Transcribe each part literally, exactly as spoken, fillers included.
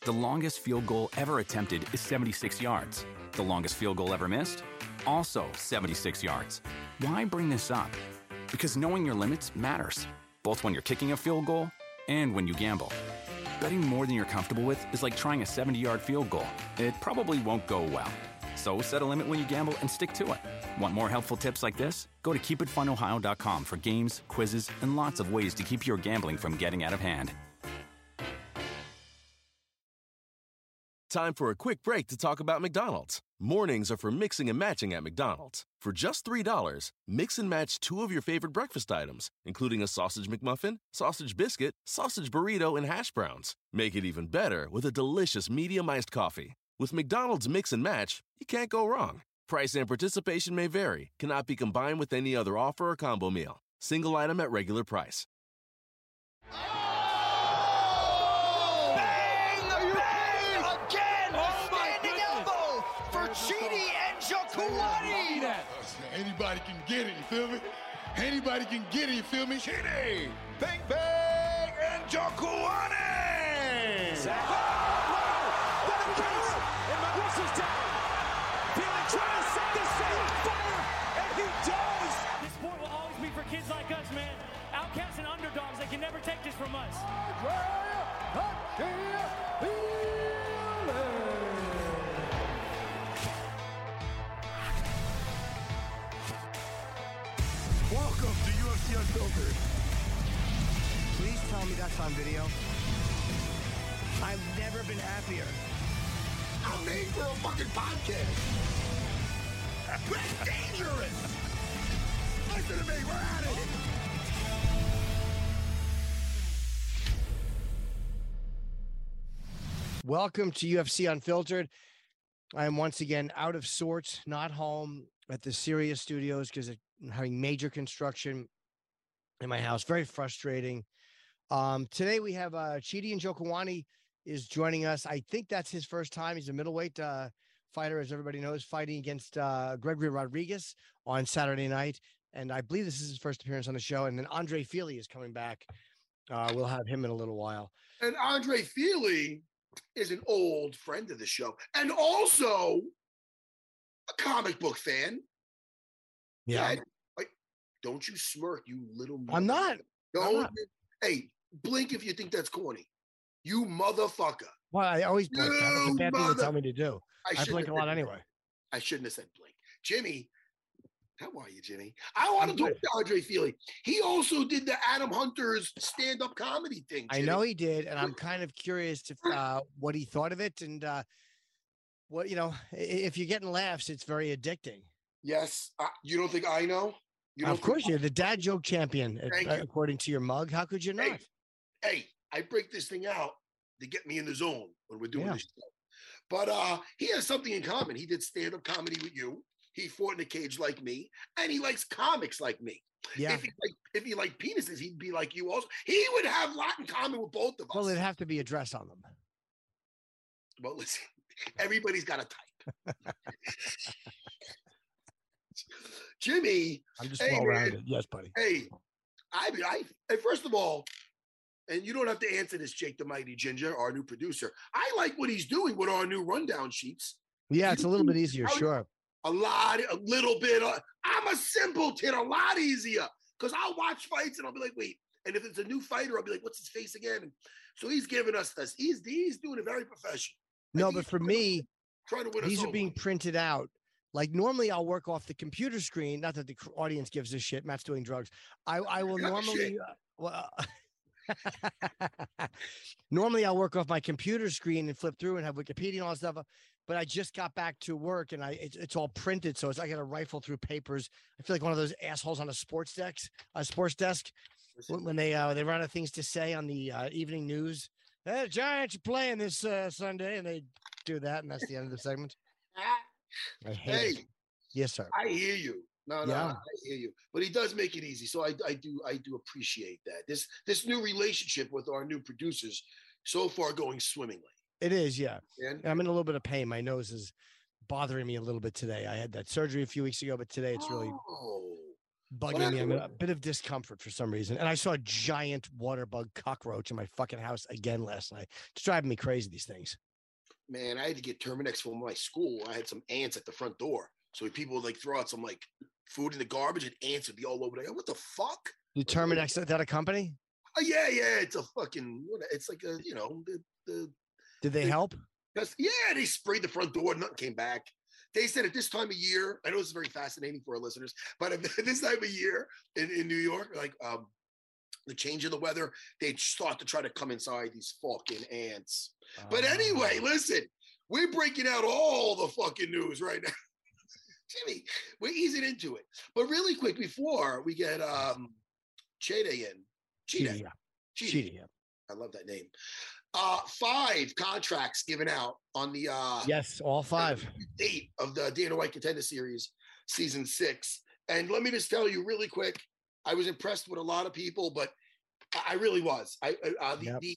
The longest field goal ever attempted is seventy-six yards. The longest field goal ever missed? Also seventy-six yards. Why bring this up? Because knowing your limits matters, both when you're kicking a field goal and when you gamble. Betting more than you're comfortable with is like trying a seventy-yard field goal. It probably won't go well. So set a limit when you gamble and stick to it. Want more helpful tips like this? Go to keep it fun ohio dot com for games, quizzes, and lots of ways to keep your gambling from getting out of hand. Time for a quick break to talk about McDonald's. Mornings are for mixing and matching at McDonald's. For just three dollars, mix and match two of your favorite breakfast items, including a sausage McMuffin, sausage biscuit, sausage burrito, and hash browns. Make it even better with a delicious medium iced coffee. With McDonald's Mix and Match, you can't go wrong. Price and participation may vary, cannot be combined with any other offer or combo meal. Single item at regular price. Chidi Njokuani. Anybody can get it, you feel me? Anybody can get it, you feel me? Chidi Bang Bang Njokuani. And my whistle's down. Feeling trying to set this thing on fire, and he does. This sport will always be for kids like us, man. Outcasts and underdogs, they can never take this from us. Welcome to U F C Unfiltered. Please tell me that's on video. I've never been happier. I'm made for a fucking podcast. That's dangerous. Listen to me, we're at it. Welcome to U F C Unfiltered. I am once again out of sorts, not home at the Sirius Studios because I'm having major construction in my house. Very frustrating. Um, today we have uh, Chidi Njokuani is joining us. I think that's his first time. He's a middleweight uh, fighter, as everybody knows, fighting against uh, Gregory Rodriguez on Saturday night. And I believe this is his first appearance on the show. And then Andre Fili is coming back. Uh, we'll have him in a little while. And Andre Fili is an old friend of the show and also a comic book fan. Yeah. Dad, like, don't you smirk, you little I'm not. Don't. I'm not. Hey, blink if you think that's corny. You motherfucker. Well, I always blink. That's a You bad thing to mother- tell me to do. I, I shouldn't blink a have lot said anyway. blink. I shouldn't have said blink. Jimmy, how are you, Jimmy? I want to talk to Andre Fili. He also did the Adam Hunter's stand-up comedy thing. I Jimmy. know he did, and I'm kind of curious to uh, what he thought of it, and uh, what you know. i- If you're getting laughs, it's very addicting. Yes. Uh, you don't think I know? You don't Of course, think- you're the dad joke champion, uh, Thank you. according to your mug. How could you not? Hey, hey, I break this thing out to get me in the zone when we're doing Yeah. this show. But uh, he has something in common. He did stand-up comedy with you. He fought in a cage like me, and he likes comics like me. Yeah. If he like if he liked penises, he'd be like you also. He would have a lot in common with both of us. Well, it'd have to be a dress on them. Well, listen, everybody's got a type. Jimmy, I'm just hey, well man. rounded. Yes, buddy. Hey, I mean, I and first of all, and you don't have to answer this, Jake the Mighty Ginger, our new producer. I like what he's doing with our new rundown sheets. Yeah, it's a little bit easier, How- sure. A lot, a little bit. Uh, I'm a simpleton, a lot easier. Because I'll watch fights and I'll be like, wait. And if it's a new fighter, I'll be like, what's his face again? And so he's giving us this. He's he's doing it very professional. I No, think but he's for trying to- me, trying to win us these are over. being printed out. Like normally, I'll work off the computer screen. Not that the cr- audience gives a shit. Matt's doing drugs. I I will Yeah, shit. normally. Uh, well, normally I'll work off my computer screen and flip through and have Wikipedia and all that stuff. But I just got back to work and I it's, it's all printed, so it's I got to rifle through papers. I feel like one of those assholes on a sports desk, a sports desk, when, when they uh, they run out of things to say on the uh, evening news. Hey, the Giants are playing this uh, Sunday, and they do that, and that's the end of the segment. I hate Hey, it. Yes, sir. I hear you. No, no, Yeah. I hear you. But he does make it easy. So I, I do I do appreciate that. This this new relationship with our new producers so far going swimmingly. It is, yeah. And And I'm in a little bit of pain. My nose is bothering me a little bit today. I had that surgery a few weeks ago, but today it's really oh, bugging me. I'm in a bit of discomfort for some reason. And I saw a giant water bug cockroach in my fucking house again last night. It's driving me crazy, these things. Man, I had to get Terminex from my school. I had some ants at the front door. So people would like throw out some like food in the garbage and ants would be all over there. What the fuck? You Terminex, is that a company? Oh, yeah, yeah. It's a fucking, it's like a, you know, the, the Did they the, help? Yeah, they sprayed the front door. Nothing came back. They said at this time of year, I know this is very fascinating for our listeners, but at this time of year in, in New York, like um, the change in the weather, they start to try to come inside these fucking ants. Uh, but anyway, listen, we're breaking out all the fucking news right now. Jimmy, we're easing into it. But really quick, before we get um, Chede in. Chede. Yeah. Chede. yeah. I love that name. Uh, five contracts given out on the uh, yes, all five. Eight of the Dana White Contender Series, season six. And let me just tell you really quick, I was impressed with a lot of people, but I really was. I uh, the, yep. the,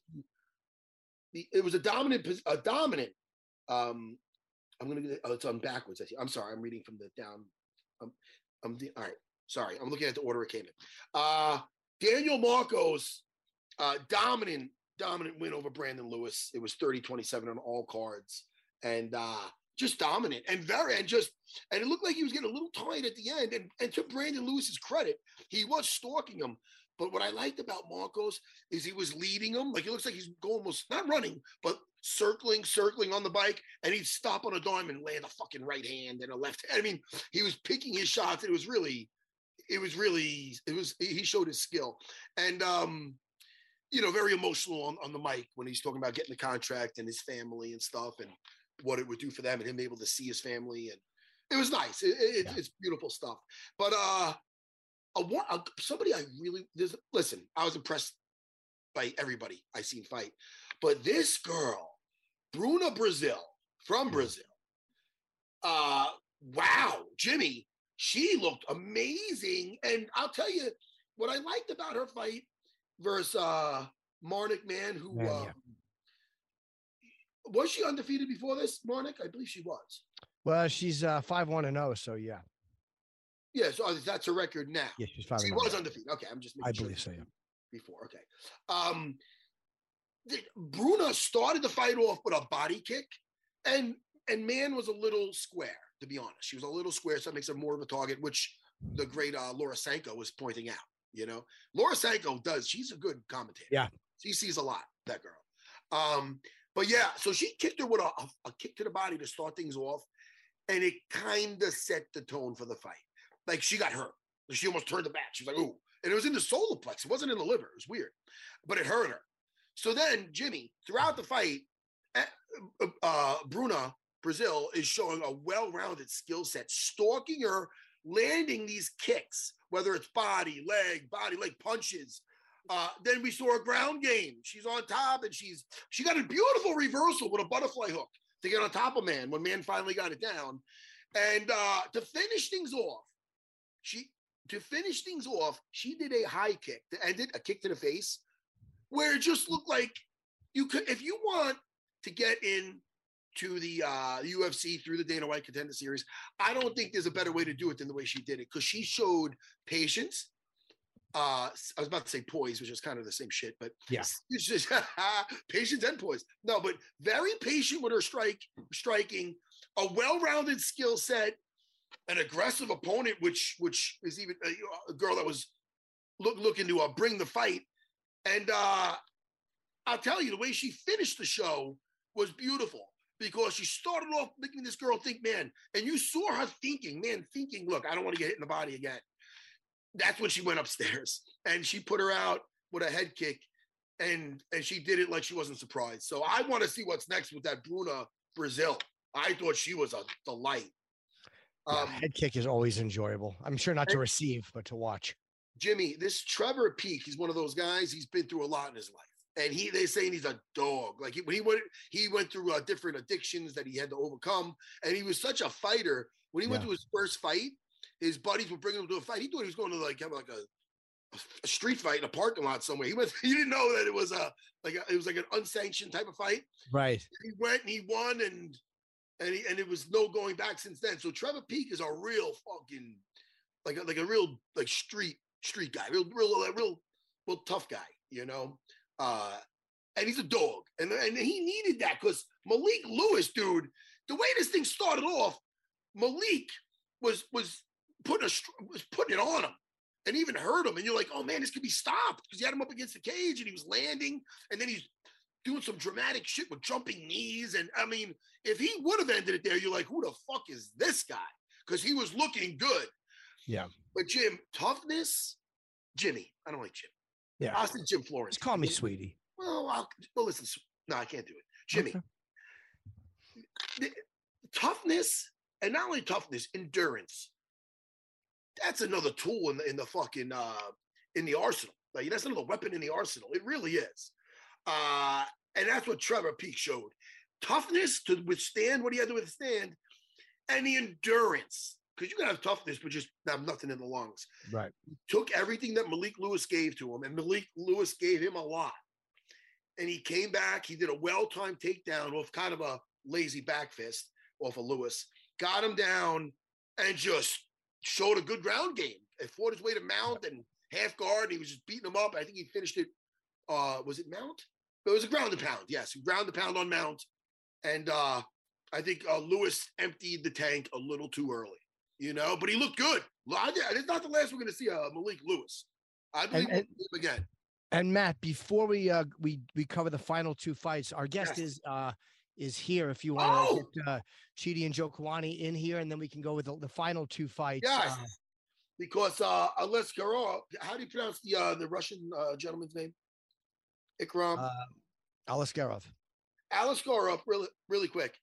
the it was a dominant a dominant. Um, I'm gonna get oh, it's on backwards. I'm sorry, I'm reading from the down. I'm, I'm the, all right. Sorry, I'm looking at the order it came in. Uh, Daniel Marcos, uh, dominant. dominant win over Brandon Lewis. It was thirty twenty-seven on all cards and uh, just dominant and very, and just, and it looked like he was getting a little tired at the end. And, and to Brandon Lewis's credit, he was stalking him. But what I liked about Marcos is he was leading him. Like, it looks like he's going almost not running, but circling, circling on the bike. And he'd stop on a dime and land a fucking right hand and a left. I mean, he was picking his shots. It was really, it was really, it was, he showed his skill. And, um, you know, very emotional on, on the mic when he's talking about getting the contract and his family and stuff and what it would do for them and him able to see his family. And it was nice. It, it, yeah. It's beautiful stuff. But uh, a, a, somebody I really, listen, I was impressed by everybody I seen fight. But this girl, Bruna Brazil from Brazil, uh, wow, Jimmy, she looked amazing. And I'll tell you what I liked about her fight versus uh, Marnik Man, who Man, uh, yeah. was she undefeated before this, Marnik? I believe she was. Well, she's uh, five one and oh, so yeah. Yeah, so that's her record now. Yeah, she's five. She was undefeated. Okay, I'm just making I sure. believe so, yeah. Before, okay. Um, the, Bruna started the fight off with a body kick, and and Man was a little square, to be honest. She was a little square, so that makes her more of a target, which the great uh, Laura Sanko was pointing out. You know, Laura Sanko does. She's a good commentator. Yeah. She sees a lot, that girl. Um, but yeah, so she kicked her with a, a, a kick to the body to start things off. And it kind of set the tone for the fight. Like, she got hurt. She almost turned the back. She was like, ooh. And it was in the solar plex. It wasn't in the liver. It was weird. But it hurt her. So then, Jimmy, throughout the fight, uh, Bruna Brazil is showing a well-rounded skill set, stalking her, landing these kicks, whether it's body, leg, body, leg punches. Uh, then we saw a ground game. She's on top, and she's she got a beautiful reversal with a butterfly hook to get on top of Man when Man finally got it down. And uh, to finish things off, she to finish things off, she did a high kick to end it, a kick to the face, where it just looked like you could, if you want to get in to the uh, U F C through the Dana White Contender Series, I don't think there's a better way to do it than the way she did it, because she showed patience. Uh, I was about to say poise, which is kind of the same shit, but yeah, it's just patience and poise. No, but very patient with her strike, striking, a well-rounded skill set, an aggressive opponent, which which is even a, a girl that was look, looking to uh, bring the fight. And uh, I'll tell you, the way she finished the show was beautiful, because she started off making this girl think, man, and you saw her thinking, man, thinking, look, I don't want to get hit in the body again. That's when she went upstairs, and she put her out with a head kick, and and she did it like she wasn't surprised. So I want to see what's next with that Bruna Brazil. I thought she was a delight. Yeah, Um, head kick is always enjoyable. I'm sure not to receive, but to watch. Jimmy, this Trevor Peak, he's one of those guys. He's been through a lot in his life, and he they saying he's a dog. Like he, when he went, he went through uh, different addictions that he had to overcome, and he was such a fighter. When he yeah. went to his first fight, his buddies would bring him to a fight. He thought he was going to like have like a, a street fight in a parking lot somewhere. He went. He didn't know that it was a like a, it was like an unsanctioned type of fight. Right. He went and he won, and and he, and it was no going back since then. So Trevor Peak is a real fucking like a, like a real like street street guy, real real real real tough guy, you know. Uh, and he's a dog, and and he needed that because Malik Lewis, dude, the way this thing started off, Malik was was putting a was putting it on him, and even hurt him, and you're like, oh man, this could be stopped because he had him up against the cage, and he was landing, and then he's doing some dramatic shit with jumping knees, and I mean, if he would have ended it there, you're like, who the fuck is this guy? Because he was looking good. Yeah. But Jim, toughness, Jimmy. I don't like Jim. Yeah. I'll say Jim Florence. Just call me sweetie. Well, I'll, well, listen. No, I can't do it. Jimmy. Okay. The, toughness, and not only toughness, endurance. That's another tool in the in the fucking uh, in the arsenal. Like that's another weapon in the arsenal. It really is. Uh, and that's what Trevor Peak showed. Toughness to withstand what he had to withstand, and the endurance. Because you can have toughness, but just have nothing in the lungs. Right. He took everything that Malik Lewis gave to him, and Malik Lewis gave him a lot. And he came back. He did a well-timed takedown off kind of a lazy back fist off of Lewis. Got him down and just showed a good ground game. And fought his way to mount and half guard. And he was just beating him up. I think he finished it. Uh, was it mount? It was a ground and pound. Yes, ground and pound on mount. And uh, I think uh, Lewis emptied the tank a little too early. You know, but he looked good. It's not the last we're going to see uh, Malik Lewis. I believe and, and, we'll see him again. And Matt, before we uh, we we cover the final two fights, our guest Yes. is uh, is here. If you want to Oh! get uh, Chidi and Joe Kawani in here, and then we can go with the, the final two fights. Yes, Uh, because uh, Aliskerov, how do you pronounce the uh, the Russian uh, gentleman's name? Ikram. uh, Aliskerov. Aliskerov, really, really quick.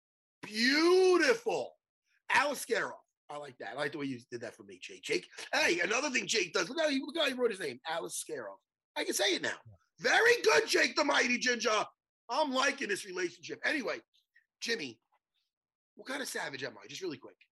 Beautiful. Aliskerov. I like that. I like the way you did that for me, Jake. Jake. Hey, another thing Jake does. Look how he, look how he wrote his name. Aliskerov. I can say it now. Very good, Jake the Mighty Ginger. I'm liking this relationship. Anyway, Jimmy, what kind of savage am I? Just really quick.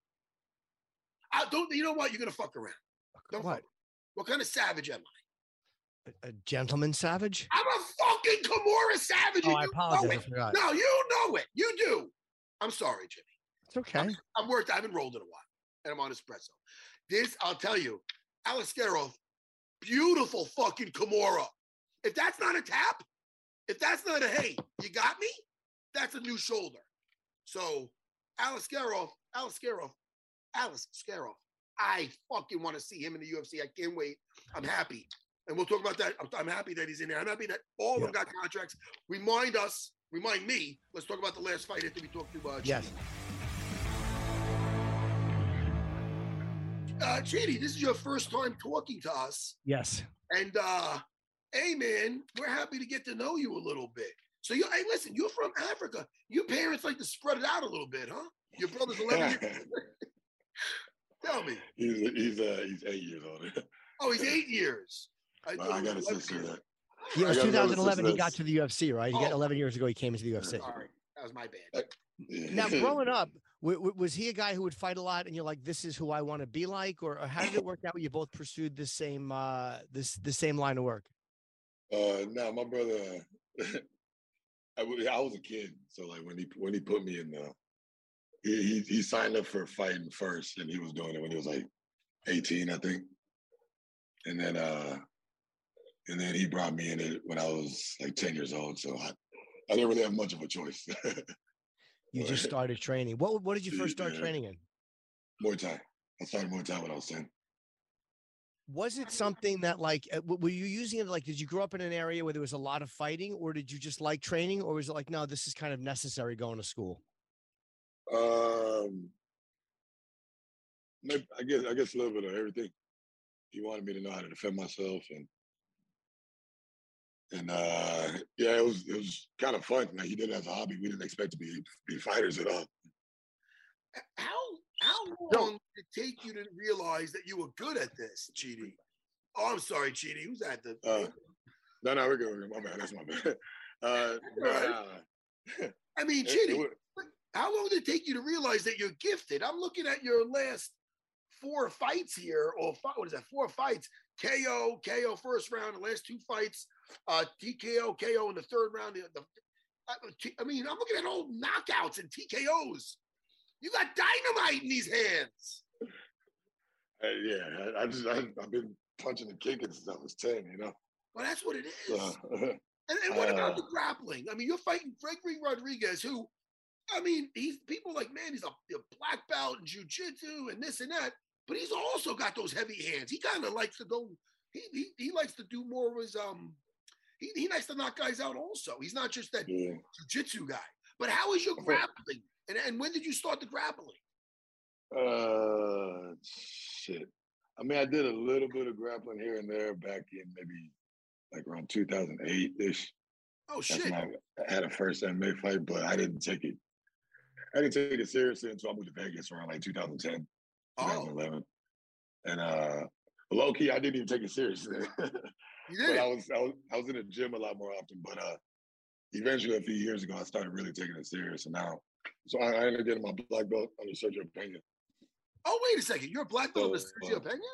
I don't. You know what? You're gonna fuck around. Don't What? fuck. What kind of savage am I? A, a gentleman savage? I'm a fucking Kimura savage. Oh, and I you apologize. know I it. forgot. No, you know it. You do. I'm sorry, Jimmy. It's okay. I'm, I'm worked. I haven't rolled in a while, and I'm on espresso. This, I'll tell you, Aliskerov, beautiful fucking Kimura. If that's not a tap, if that's not a hey, you got me, that's a new shoulder. So, Aliskerov, Aliskerov, Aliskerov. I fucking want to see him in the U F C. I can't wait. I'm happy. And we'll talk about that. I'm, I'm happy that he's in there. I'm happy that all of Yeah. them got contracts. Remind us, remind me. Let's talk about the last fight after we talk to uh, Yes. Chidi. Uh, Chidi, this is your first time talking to us. Yes. And, uh, hey, man, we're happy to get to know you a little bit. So, you, hey, listen, you're from Africa. Your parents like to spread it out a little bit, huh? Your brother's eleven years Tell me. He's he's uh he's eight years older. Oh, he's eight years. I, But I got a sister years. that Yeah, it was I got another two thousand eleven. He sister got to the U F C, right? He got Oh. eleven years ago. He came into the U F C. Sorry, that was my bad. yeah. Now, growing up, w- w- was he a guy who would fight a lot, and you're like, "This is who I want to be like," or, or how did it work out? When you both pursued the same uh, this the same line of work? Uh, no, my brother. I, wa- I was a kid, so like when he when he put me in the, he, he he signed up for fighting first, and he was doing it when he was like eighteen, I think, and then uh, and then he brought me in it when I was like ten years old. So I, I didn't really have much of a choice. You just Right. started training. What what did you first start Yeah. training in? Muay Thai. I started Muay Thai when I was ten. Was it something that like uh, w- were you using it like? Did you grow up in an area where there was a lot of fighting, or did you just like training, or was it like, no, this is kind of necessary going to school? Um, maybe, I guess I guess a little bit of everything. He wanted me to know how to defend myself, and and uh, yeah, it was it was kind of fun. Like he did it as a hobby. We didn't expect to be be fighters at all. How how No. long did it take you to realize that you were good at this, Chidi? Oh, I'm sorry, Chidi. Who's that? The Uh, no, no, we're good. we're good. My bad. That's my bad. Uh, nah, I mean, it- it Chidi. wa- How long did it take you to realize that you're gifted? I'm looking at your last four fights here, or five, what is that? Four fights. K O, K O first round, the last two fights, uh, T K O, K O in the third round. The, the, I mean, I'm looking at all knockouts and T K Os. You got dynamite in these hands. Uh, yeah, I, I just I, I've been punching and kicking since I was ten. You know. Well, that's what it is. So, and, and what uh, about the grappling? I mean, you're fighting Gregory Rodriguez, who, I mean, he's people like, man, he's a, a black belt in jiu-jitsu and this and that, but he's also got those heavy hands. He kind of likes to go. He, he he likes to do more of his um. He, he likes to knock guys out also. He's not just that yeah. jiu-jitsu guy. But how is your grappling? And, and when did you start the grappling? Uh, shit. I mean, I did a little bit of grappling here and there back in maybe like around two thousand eight-ish. Oh, shit. That's when I had a first M M A fight, but I didn't take it. I didn't take it seriously until I moved to Vegas around like two thousand ten, twenty eleven. Oh. And uh, low key, I didn't even take it seriously. You did? But I was, I was I was in the gym a lot more often. But uh, eventually, a few years ago, I started really taking it serious. And now, so I, I ended up getting my black belt under Sergio Pena. Oh, wait a second. You're a black belt So, under Sergio uh, Pena?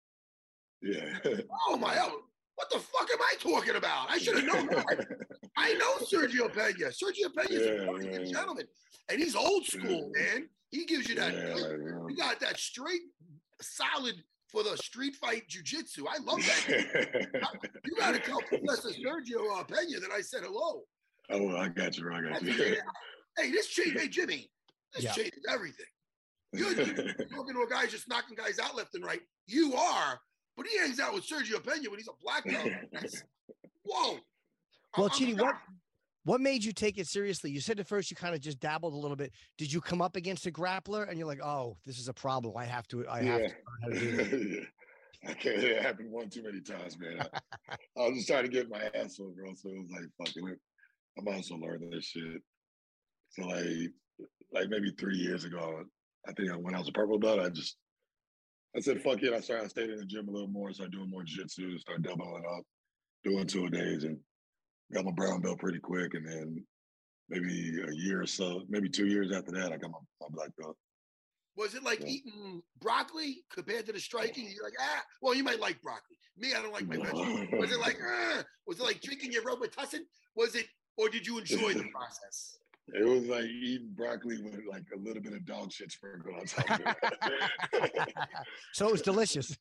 Yeah. Oh, my God. What the fuck am I talking about? I should have known that. I know Sergio Pena. Sergio Pena is Yeah, a fucking yeah. gentleman. And he's old school, Yeah. man. He gives you that. Yeah, good- yeah. You got that straight, solid for the street fight jiu-jitsu. I love that. You got to tell Professor Sergio uh, Pena that I said hello. Oh, well, I got you. I got That's you. it. Hey, this change, hey Jimmy, this Yeah. changes everything. You're you're talking to a guy just knocking guys out left and right. You are, but he hangs out with Sergio Pena when he's a black belt. That's, whoa. Well, I'm- Chidi, I'm what shocked. what made you take it seriously? You said at first you kind of just dabbled a little bit. Did you come up against a grappler and you're like, oh, this is a problem. I have to, I have Yeah. to learn how to do this. Yeah. I can't. It happened one too many times, man. I, I was just trying to get my ass over, bro. So it was like, fucking it. I'm also learning this shit. So like, like maybe three years ago, I think when I was a purple belt, I just, I said, fuck it. I started, I stayed in the gym a little more, started doing more jiu-jitsu, started doubling up, doing two a days, and got my brown belt pretty quick. And then maybe a year or so, maybe two years after that, I got my, my black belt. Was it like Yeah. eating broccoli compared to the striking? You're like, ah, well, you might like broccoli. Me, I don't like my vegetables. Was it like, ah, was it like drinking your Robitussin? Was it, or did you enjoy the process? It was like eating broccoli with like a little bit of dog shit sprinkled on top of it. So it was delicious.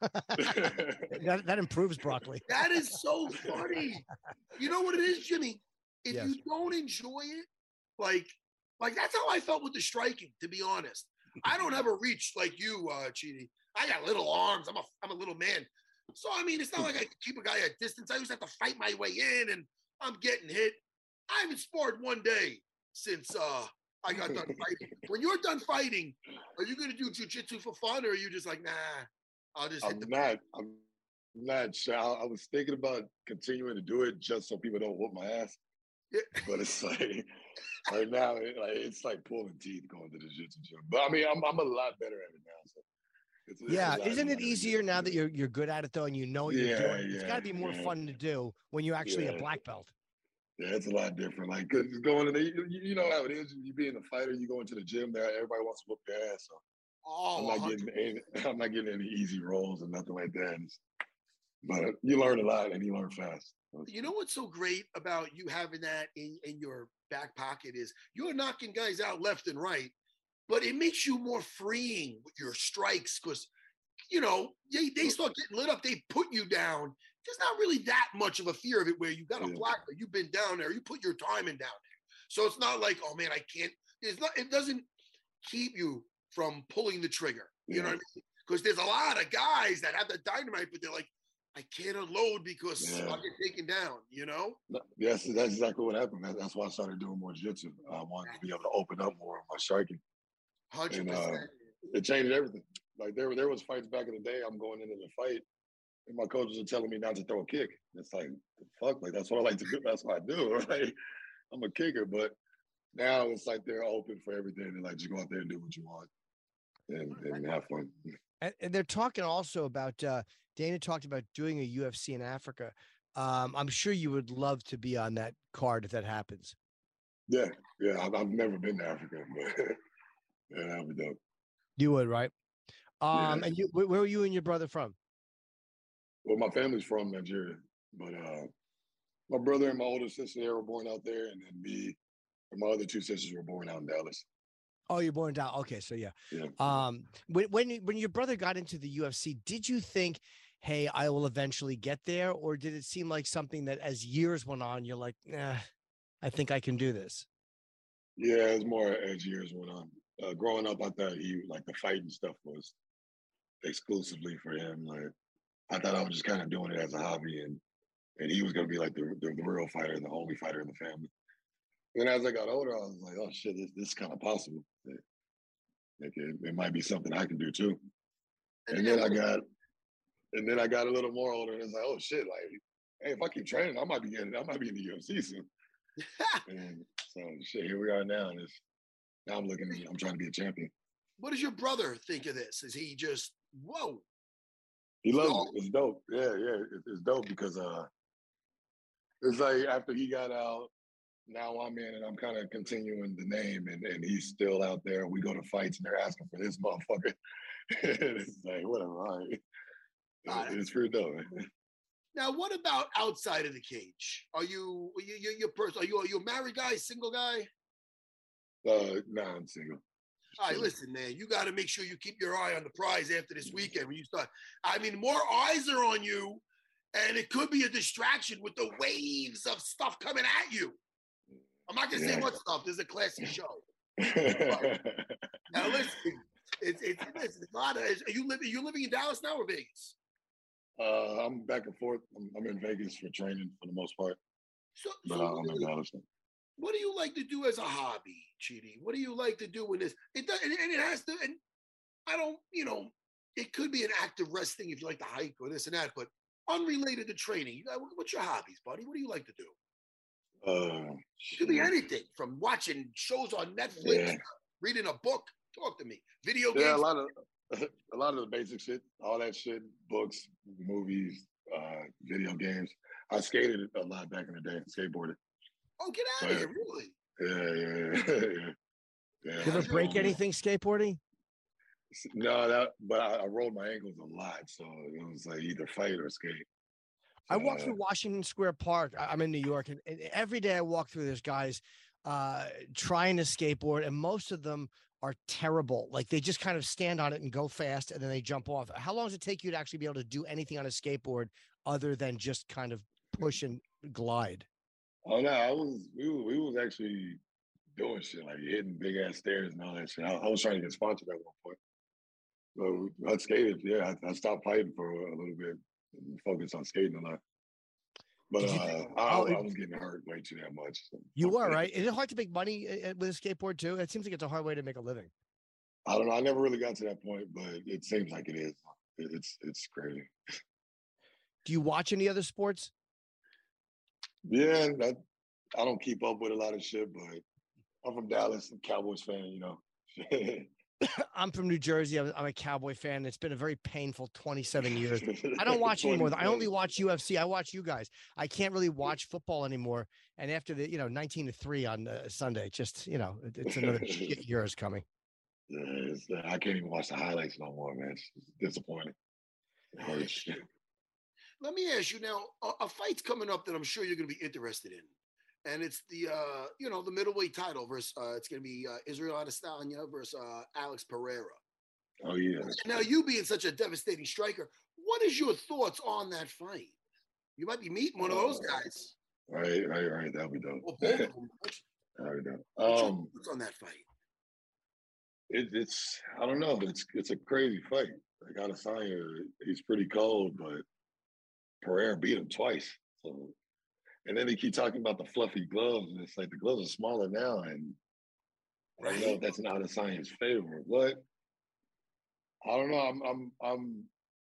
that, that improves broccoli. That is so funny. You know what it is, Jimmy? If Yes. you don't enjoy it, like, like that's how I felt with the striking, to be honest. I don't ever reach like you, uh, Chidi. I got little arms. I'm a I'm a little man. So I mean, it's not like I can keep a guy at distance. I used to have to fight my way in, and I'm getting hit. I haven't sparred one day since uh, I got done fighting. When you're done fighting, are you going to do jujitsu for fun, or are you just like, nah, I'll just hit I'm the not. I'm not sure. I, I was thinking about continuing to do it just so people don't whoop my ass. Yeah. But it's like right now, it, like it's like pulling teeth going to the jiu-jitsu gym. But I mean, I'm I'm a lot better at it now. So it's, it's Yeah, a lot isn't it better. easier now that you're you're good at it though, and you know what you're Yeah, doing? It's yeah, got to be more yeah. fun to do when you're actually a Yeah. black belt. Yeah, it's a lot different. Like, cause going to the, you, you know how it is. You being a fighter, you go into the gym. There, everybody wants to whoop your ass. So Oh, I'm not one hundred getting any, I'm not getting any easy rolls and nothing like that. It's- but you learn a lot and you learn fast. You know what's so great about you having that in, in your back pocket is you're knocking guys out left and right, but it makes you more freeing with your strikes because, you know, they, they start getting lit up. They put you down. There's not really that much of a fear of it where you got a Yeah. black belt, you've been down there, you put your time in down there. So it's not like, oh man, I can't. It's not. It doesn't keep you from pulling the trigger. You know Yeah. what I mean? Because there's a lot of guys that have the dynamite, but they're like, I can't unload because Yeah. I'll get taken down, you know? Yes, that's exactly what happened. That, that's why I started doing more jiu-jitsu. I wanted to be able to open up more of my striking. one hundred And uh, percent. it changed everything. Like there, there was fights back in the day. I'm going into the fight, and my coaches are telling me not to throw a kick. It's like, the fuck, like that's what I like to do. That's what I do. Right? I'm a kicker, but now it's like they're open for everything. And like, just go out there and do what you want, and, and have fun. And, and they're talking also about uh, Dana talked about doing a U F C in Africa. Um, I'm sure you would love to be on that card if that happens. Yeah, yeah. I've, I've never been to Africa, but yeah, that'd be dope. You would, right? Um, Yeah. And you, where, where were you and your brother from? Well, my family's from Nigeria, but uh, my brother and my older sister they were born out there, and then me and my other two sisters were born out in Dallas. Oh, you're born in Dallas. Okay, so yeah. Yeah. Um, when when you- when your brother got into the U F C, did you think, hey, I will eventually get there, or did it seem like something that as years went on, you're like, nah, I think I can do this? Yeah, it's more as years went on. Uh, growing up, I thought he like the fighting stuff was exclusively for him. Like I thought I was just kind of doing it as a hobby, and and he was gonna be like the the, the real fighter, the only fighter in the family. And as I got older, I was like, oh shit, this this is kind of possible. Like it, it might be something I can do too. And then I got, and then I got a little more older, and it's like, oh shit, like, hey, if I keep training, I might be getting, I might be in the U F C soon. And so shit, here we are now, and it's now I'm looking, I'm trying to be a champion. What does your brother think of this? Is he just whoa? He loves it. It's dope. Yeah, yeah, it, it's dope because uh, it's like after he got out, now I'm in, and I'm kind of continuing the name, and, and he's still out there. We go to fights, and they're asking for this motherfucker. It's like whatever. All right, Uh, it, it's pretty dope. Man. Now, what about outside of the cage? Are you you you you person? Are you are you a married guy, single guy? Uh, no, I'm single. All right, listen, man. You got to make sure you keep your eye on the prize after this weekend when you start. I mean, more eyes are on you, and it could be a distraction with the waves of stuff coming at you. I'm not gonna yeah. say what stuff. This is a classy show. Now, listen. It's it's, it's, it's a lot of. Are you living? You living in Dallas now or Vegas? Uh, I'm back and forth. I'm, I'm in Vegas for training for the most part, so, but so I'm in Dallas now. What do you like to do as a hobby, Chidi? What do you like to do with this? It does, and, and it has to. And I don't, you know, it could be an act of resting if you like to hike or this and that, but unrelated to training. What's your hobbies, buddy? What do you like to do? Uh, it could be anything from watching shows on Netflix, yeah. reading a book. Talk to me. Video games. Yeah, a lot of a lot of the basic shit, all that shit, books, movies, uh, video games. I skated a lot back in the day, skateboarded. Oh, get out of here, really? Yeah, yeah, yeah. yeah. Did you ever break anything skateboarding? No, that but I, I rolled my ankles a lot, so it was like either fight or skate. I walk uh, through Washington Square Park. I'm in New York, and, and every day I walk through, there's guys uh, trying to skateboard, and most of them are terrible. Like they just kind of stand on it and go fast, and then they jump off. How long does it take you to actually be able to do anything on a skateboard other than just kind of push and glide? Oh no, I was we were, we was actually doing shit like hitting big ass stairs and all that shit. I, I was trying to get sponsored at one point. So I skated. Yeah, I, I stopped fighting for a little bit and focused on skating a lot. But uh, think, I, oh, I was getting hurt way too that much. So. You were, right? Is it hard to make money with a skateboard too? It seems like it's a hard way to make a living. I don't know. I never really got to that point, but it seems like it is. It's it's crazy. Do you watch any other sports? Yeah, I, I don't keep up with a lot of shit, but I'm from Dallas, I'm a Cowboys fan, you know. I'm from New Jersey. I'm, I'm a Cowboy fan. It's been a very painful twenty-seven years. I don't watch anymore. I only watch U F C. I watch you guys. I can't really watch football anymore. And after the, you know, nineteen to three on uh, Sunday, just, you know, it, it's another shit year is coming. Yeah, it's, uh, I can't even watch the highlights no more, man. It's disappointing. It hurts. Let me ask you now, a, a fight's coming up that I'm sure you're going to be interested in. And it's the, uh, you know, the middleweight title versus, uh, it's going to be uh, Israel Adesanya versus uh, Alex Pereira. Oh, yeah. Now, you being such a devastating striker, what is your thoughts on that fight? You might be meeting one of those guys. Right, right, right. That'll be dope. Well, both of them. That'll be dope. What's your Um, thoughts on that fight? it, it's, I don't know, but it's it's a crazy fight. Like Adesanya, he's pretty cold, but Pereira beat him twice. So, and then they keep talking about the fluffy gloves, and it's like the gloves are smaller now, and I don't know if that's not Adesanya's favor. But I don't know. I'm I'm I'm.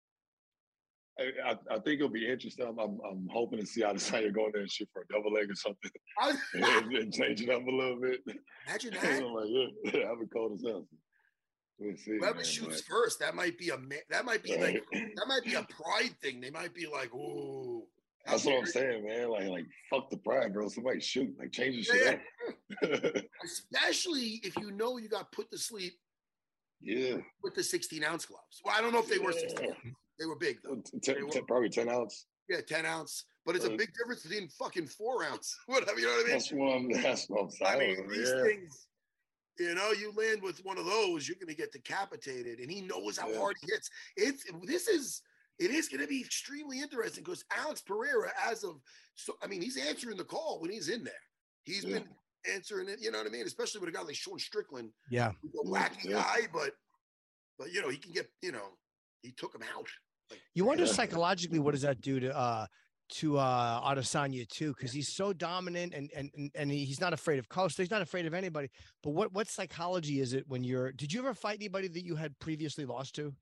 I, I think it'll be interesting. I'm, I'm I'm hoping to see Adesanya go in there and shoot for a double leg or something, and, and change it up a little bit. Imagine that. I'm like, yeah, yeah, I've been cold as hell. We'll see, Whoever man, shoots but, first, that might be a that might be right. like that might be a pride thing. They might be like, ooh. That's what I'm saying, man. Like, like fuck the pride, bro. Somebody shoot. Like, change the shit yeah. up. Especially if you know you got put to sleep. Yeah. With the sixteen ounce gloves. Well, I don't know if they yeah. were sixteen. They were big though. ten, were, ten, probably ten ounce. Yeah, ten ounce. But it's uh, a big difference between fucking four ounce. Whatever, you know what I mean? That's what I'm. That's what I'm saying. I mean, these yeah. things. You know, you land with one of those, you're going to get decapitated. And he knows how Yeah. hard he hits. It's this is it is going to be extremely interesting because Alex Pereira, as of so, I mean, he's answering the call when he's in there. He's Yeah. been answering it. You know what I mean? Especially with a guy like Sean Strickland, Yeah. who's a wacky Yeah. guy, but but you know he can get. You know, he took him out. Like, You wonder Yeah. psychologically what does that do to uh to uh Adesanya too, because he's so dominant and and and- and he- he's not afraid of Costa, he's not afraid of anybody. But what what psychology is it when you're? Did you ever fight anybody that you had previously lost to?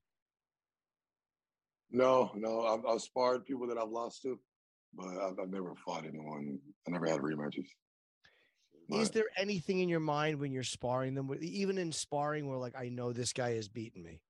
No, no, I've, I've sparred people that I've lost to, but I've, I've never fought anyone. I never had rematches. Is But, there anything in your mind when you're sparring them, where- even in sparring, where like I know this guy has beaten me?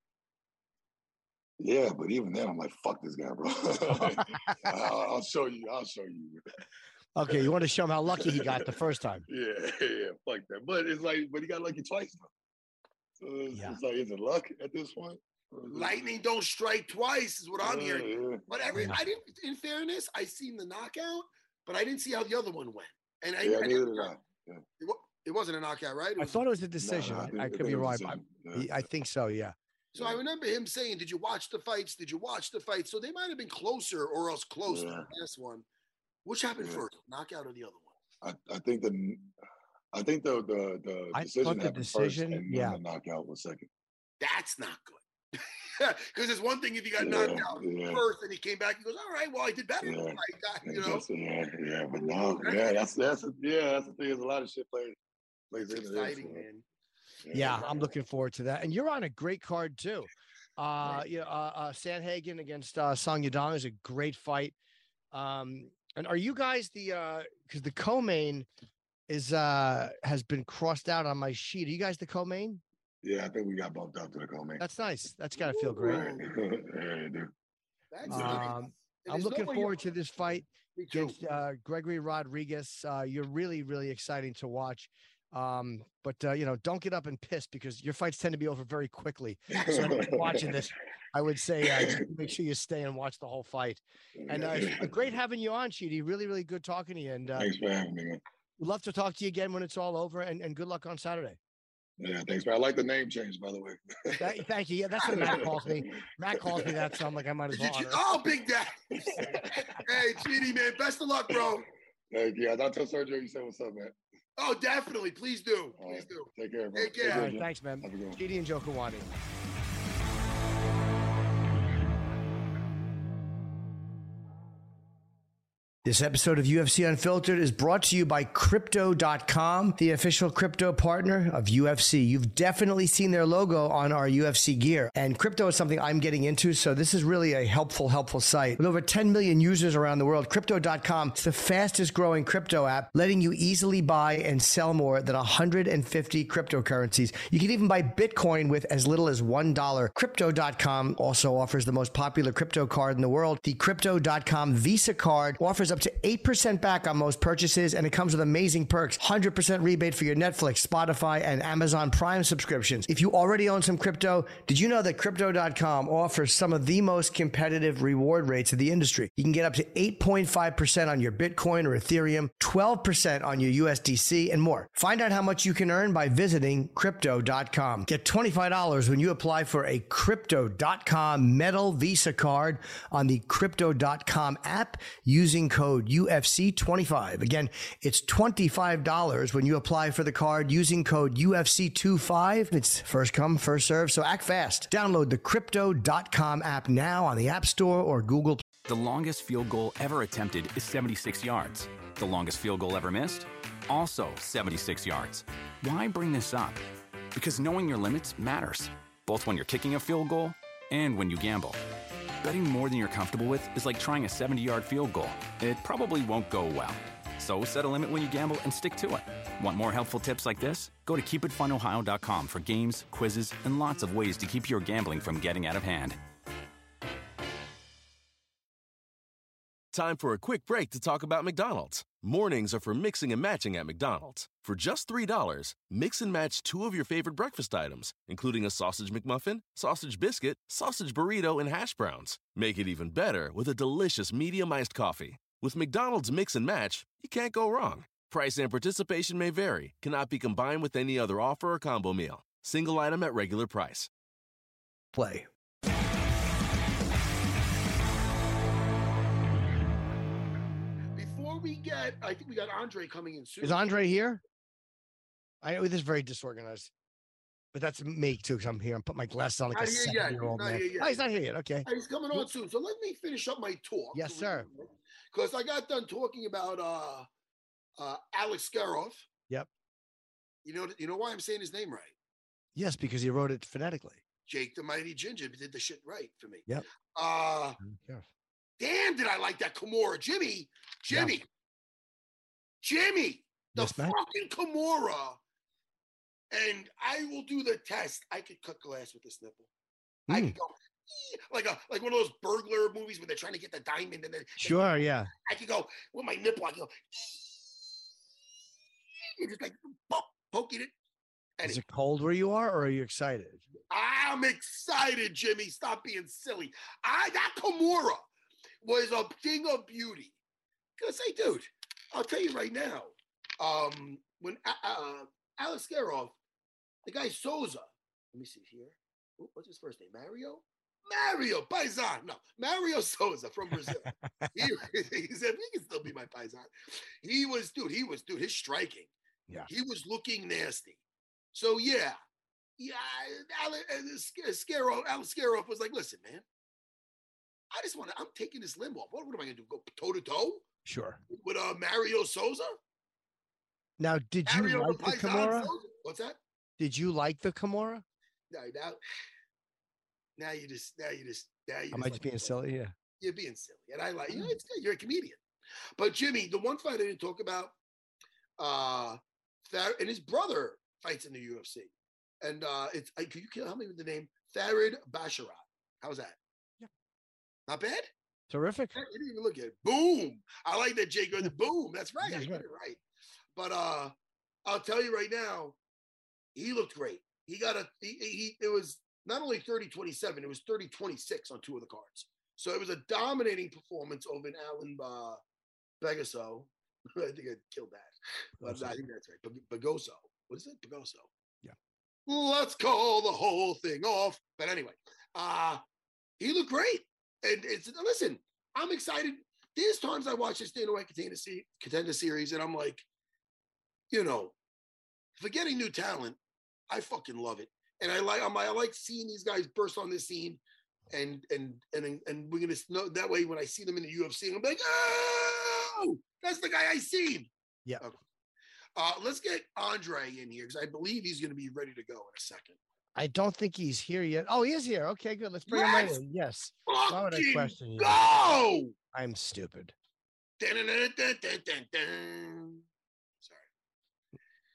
yeah, but even then, I'm like, fuck this guy, bro. I'll, I'll show you. I'll show you. Okay, you want to show him how lucky he got the first time. Yeah, yeah, fuck that. But it's like, but he got lucky twice now. So it's, Yeah. it's like, is it luck at this point? Or is it- lightning don't strike twice is what I'm Yeah, hearing. yeah. But every Yeah. I didn't. In fairness, I seen the knockout, but I didn't see how the other one went. And I, Yeah, I neither didn't- did I. It, wa- it wasn't a knockout, right? It I was- thought it was a No, decision. no, I, think- I think could be it was wrong. a I, decision. Yeah. I think so. Yeah. So I remember him saying, "Did you watch the fights? Did you watch the fights?" So they might have been closer, or else close to Yeah. the last one. Which happened Yeah. first, knockout or the other one? I, I think the I think the the, the I decision thought the happened decision, first, and yeah. then the knockout was second. That's not good. Because it's one thing if you got Yeah, knocked out yeah. first and he came back and goes, "All right, well I did better." Yeah. I got, Yeah, you know, that's- yeah, yeah, but no, yeah, that's that's yeah, that's the thing. Is a lot of shit plays plays it's into this. exciting, so, man. Yeah, I'm looking forward to that. And you're on a great card too. Uh, yeah, uh, uh, Sandhagen against uh, Song Yadong is a great fight. Um, and are you guys the uh, because the co-main is uh has been crossed out on my sheet? Are you guys the co-main? Yeah, I think we got bumped up to the co-main. That's nice. That's gotta feel great. Right. yeah, dude. That's nice. Um, And I'm there's looking no way forward you're- to this fight Me too. against uh, Gregory Rodriguez. Uh, you're really, really exciting to watch. Um, but uh, you know, don't get up and piss because your fights tend to be over very quickly. So anyone watching this, I would say uh, just make sure you stay and watch the whole fight. And uh, it's great having you on, Chidi. Really, really good talking to you. And uh, Thanks for having me, man. we'd love to talk to you again when it's all over. And, and good luck on Saturday. Yeah, thanks, man. I like the name change, by the way. Thank, thank you. Yeah, that's what Matt calls me. Matt calls me that, so I'm like, I might as well Did you, honor it. oh, Big Dad. Hey, Chidi, man, best of luck, bro. Thank you. I thought tell Sergio you said what's up, man. Oh, definitely. Please do. All Please right. do. Take care, bro. Take care. All care, right, Jim. thanks, man. Have a good one. Chidi and Joe Kawani. This episode of U F C Unfiltered is brought to you by Crypto dot com, the official crypto partner of U F C. You've definitely seen their logo on our U F C gear, and crypto is something I'm getting into, so this is really a helpful, helpful site. With over ten million users around the world, Crypto dot com is the fastest growing crypto app, letting you easily buy and sell more than one hundred fifty cryptocurrencies. You can even buy Bitcoin with as little as one dollar. Crypto dot com also offers the most popular crypto card in the world. The Crypto dot com Visa card offers up to eight percent back on most purchases, and it comes with amazing perks. one hundred percent rebate for your Netflix, Spotify, and Amazon Prime subscriptions. If you already own some crypto, did you know that Crypto dot com offers some of the most competitive reward rates of the industry? You can get up to eight point five percent on your Bitcoin or Ethereum, twelve percent on your U S D C, and more. Find out how much you can earn by visiting Crypto dot com. Get twenty-five dollars when you apply for a Crypto dot com Metal Visa card on the Crypto dot com app using code U F C twenty-five. Again, it's twenty-five dollars when you apply for the card using code U F C twenty-five. It's first come, first serve, so act fast. Download the Crypto dot com app now on the App Store or Google Play. The longest field goal ever attempted is seventy-six yards. The longest field goal ever missed? Also seventy-six yards. Why bring this up? Because knowing your limits matters, both when you're kicking a field goal and when you gamble. Betting more than you're comfortable with is like trying a seventy-yard field goal. It probably won't go well. So set a limit when you gamble and stick to it. Want more helpful tips like this? Go to keep it fun ohio dot com for games, quizzes, and lots of ways to keep your gambling from getting out of hand. Time for a quick break to talk about McDonald's. Mornings are for mixing and matching at McDonald's. For just three dollars, mix and match two of your favorite breakfast items, including a sausage McMuffin, sausage biscuit, sausage burrito, and hash browns. Make it even better with a delicious medium iced coffee. With McDonald's Mix and Match, you can't go wrong. Price and participation may vary. Cannot be combined with any other offer or combo meal. Single item at regular price. Play. Before we get, I think we got Andre coming in soon. Is Andre here? I know this is very disorganized, but that's me too, because I'm here. I'm putting my glasses on like Not a here yet. seven-year-old Not man. here yet. Oh, he's not here yet. Okay. He's coming on soon. So let me finish up my talk. Yes, sir. Because I got done talking about uh, uh, Alex Skarov. Yep. You know, you know why I'm saying his name right? Yes, because he wrote it phonetically. Jake the Mighty Ginger did the shit right for me. Yep. Uh, Yes. damn, did I like that Kimura. Jimmy, Jimmy, Yeah. Jimmy, the Yes, ma'am. fucking Kimura. And I will do the test. I could cut glass with this nipple. I Mm. could go "Ee," like a like one of those burglar movies where they're trying to get the diamond and then Sure, yeah. I could go with my nipple. I could go "Ee," and just like poke, poking it. And Is it cold where you are, or are you excited? I'm excited, Jimmy. Stop being silly. I that Kimura was a thing of beauty. Cause say, dude, I'll tell you right now. Um, when uh, uh, Alex Skarov, the guy Souza. Let me see here. What's his first name? Mario. Mario Paisan. No, Mario Souza from Brazil. he, he said he can still be my Paisan. He was, dude. He was, dude. His striking. Yeah. He was looking nasty. So yeah, yeah. Alex Skarov, Alex Skarov was like, listen, man. I just want to. I'm taking this limb off. What, what am I going to do? Go toe to toe Sure. with uh, Mario Souza? Now, did you Mario like the Paisan Kimura? Souza? What's that? Did you like the Kimura? No, now, now you just, now you just, now you Am just I just being silly? Yeah. You're being silly, and I like you. Know, it's good. You're a comedian. But Jimmy, the one fight I didn't talk about, uh, Thar- and his brother fights in the U F C, and uh, it's. I, can you kill? Help me with the name? Farid Basharat. How's that? Yeah. Not bad. Terrific. You didn't even look at it. Boom. I like that, Jake. The boom. That's right. That's I get right. it right. But uh, I'll tell you right now, he looked great. He got a. He, he it was not only thirty twenty-seven, it was thirty twenty-six on two of the cards. So it was a dominating performance over in Alan uh, Begaso. I think I killed that. But I think that's right. Bagoso. What is it? Bagoso. Yeah. Let's call the whole thing off. But anyway, uh, he looked great. And it's listen, I'm excited. There's times I watch this Dana White contender, se- contender series, and I'm like, you know, for getting new talent, I fucking love it. And I like I'm, I like seeing these guys burst on this scene. And and and and we're gonna know that way when I see them in the U F C, I'm like, oh, that's the guy I seen. Yeah. Okay. Uh, let's get Andre in here because I believe he's gonna be ready to go in a second. I don't think he's here yet. Oh, he is here. Okay, good. Let's bring him right Let's in. Yes. Why would I Fucking question you? go! I'm stupid. Dun, dun, dun, dun, dun, dun, dun. Sorry,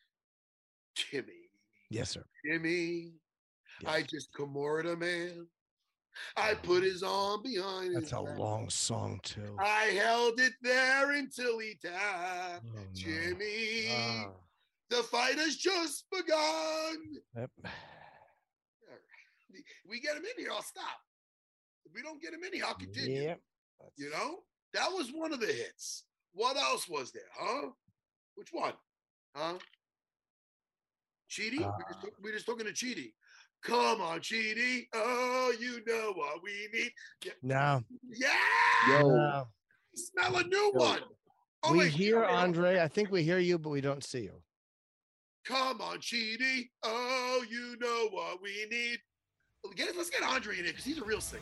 Jimmy. Yes, sir. Jimmy. Yes. I just Kimura a man. I put his arm behind That's his a back. long song too. I held it there until he died. Oh, no. Jimmy, Ah, the fight has just begun. yep. We get him in here, I'll stop. If we don't get him in here, I'll continue. Yep. You know, that was one of the hits. What else was there, huh? Which one? Huh? Cheaty? Uh, we're, just, we're just talking to Cheaty. Come on, Cheaty. Oh, you know what we need. Yeah. No. Yeah! no. Smell a new one. Oh, we wait, hear wait, wait. Andre. I think we hear you, but we don't see you. Come on, Cheaty. Oh, you know what we need. Get it, let's get Andre in here because he's a real singer.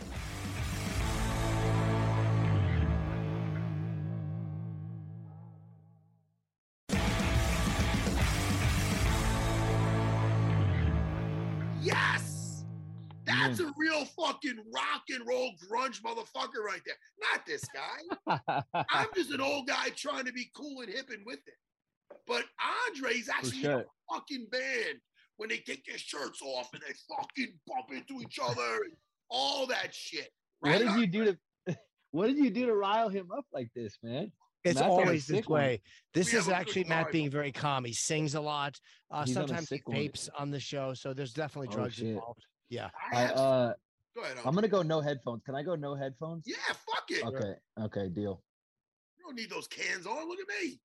Yes! That's a real fucking rock and roll grunge motherfucker right there. Not this guy. I'm just an old guy trying to be cool and hip and with it. But Andre's actually in a fucking band when they take their shirts off and they fucking bump into each other and all that shit. Right? What did you do to what did you do to rile him up like this, man? It's Matt's on a always this sick one. way. This We is have a actually good Matt vibe. being very calm. He sings a lot. Uh, He's on a sometimes he sick one. vapes on the show, so there's definitely Oh, drugs shit. involved. Yeah. I I have- uh Go ahead. I'm Andre. gonna go no headphones. Can I go no headphones? Yeah, fuck it. Okay, okay, deal. You don't need those cans on. Look at me.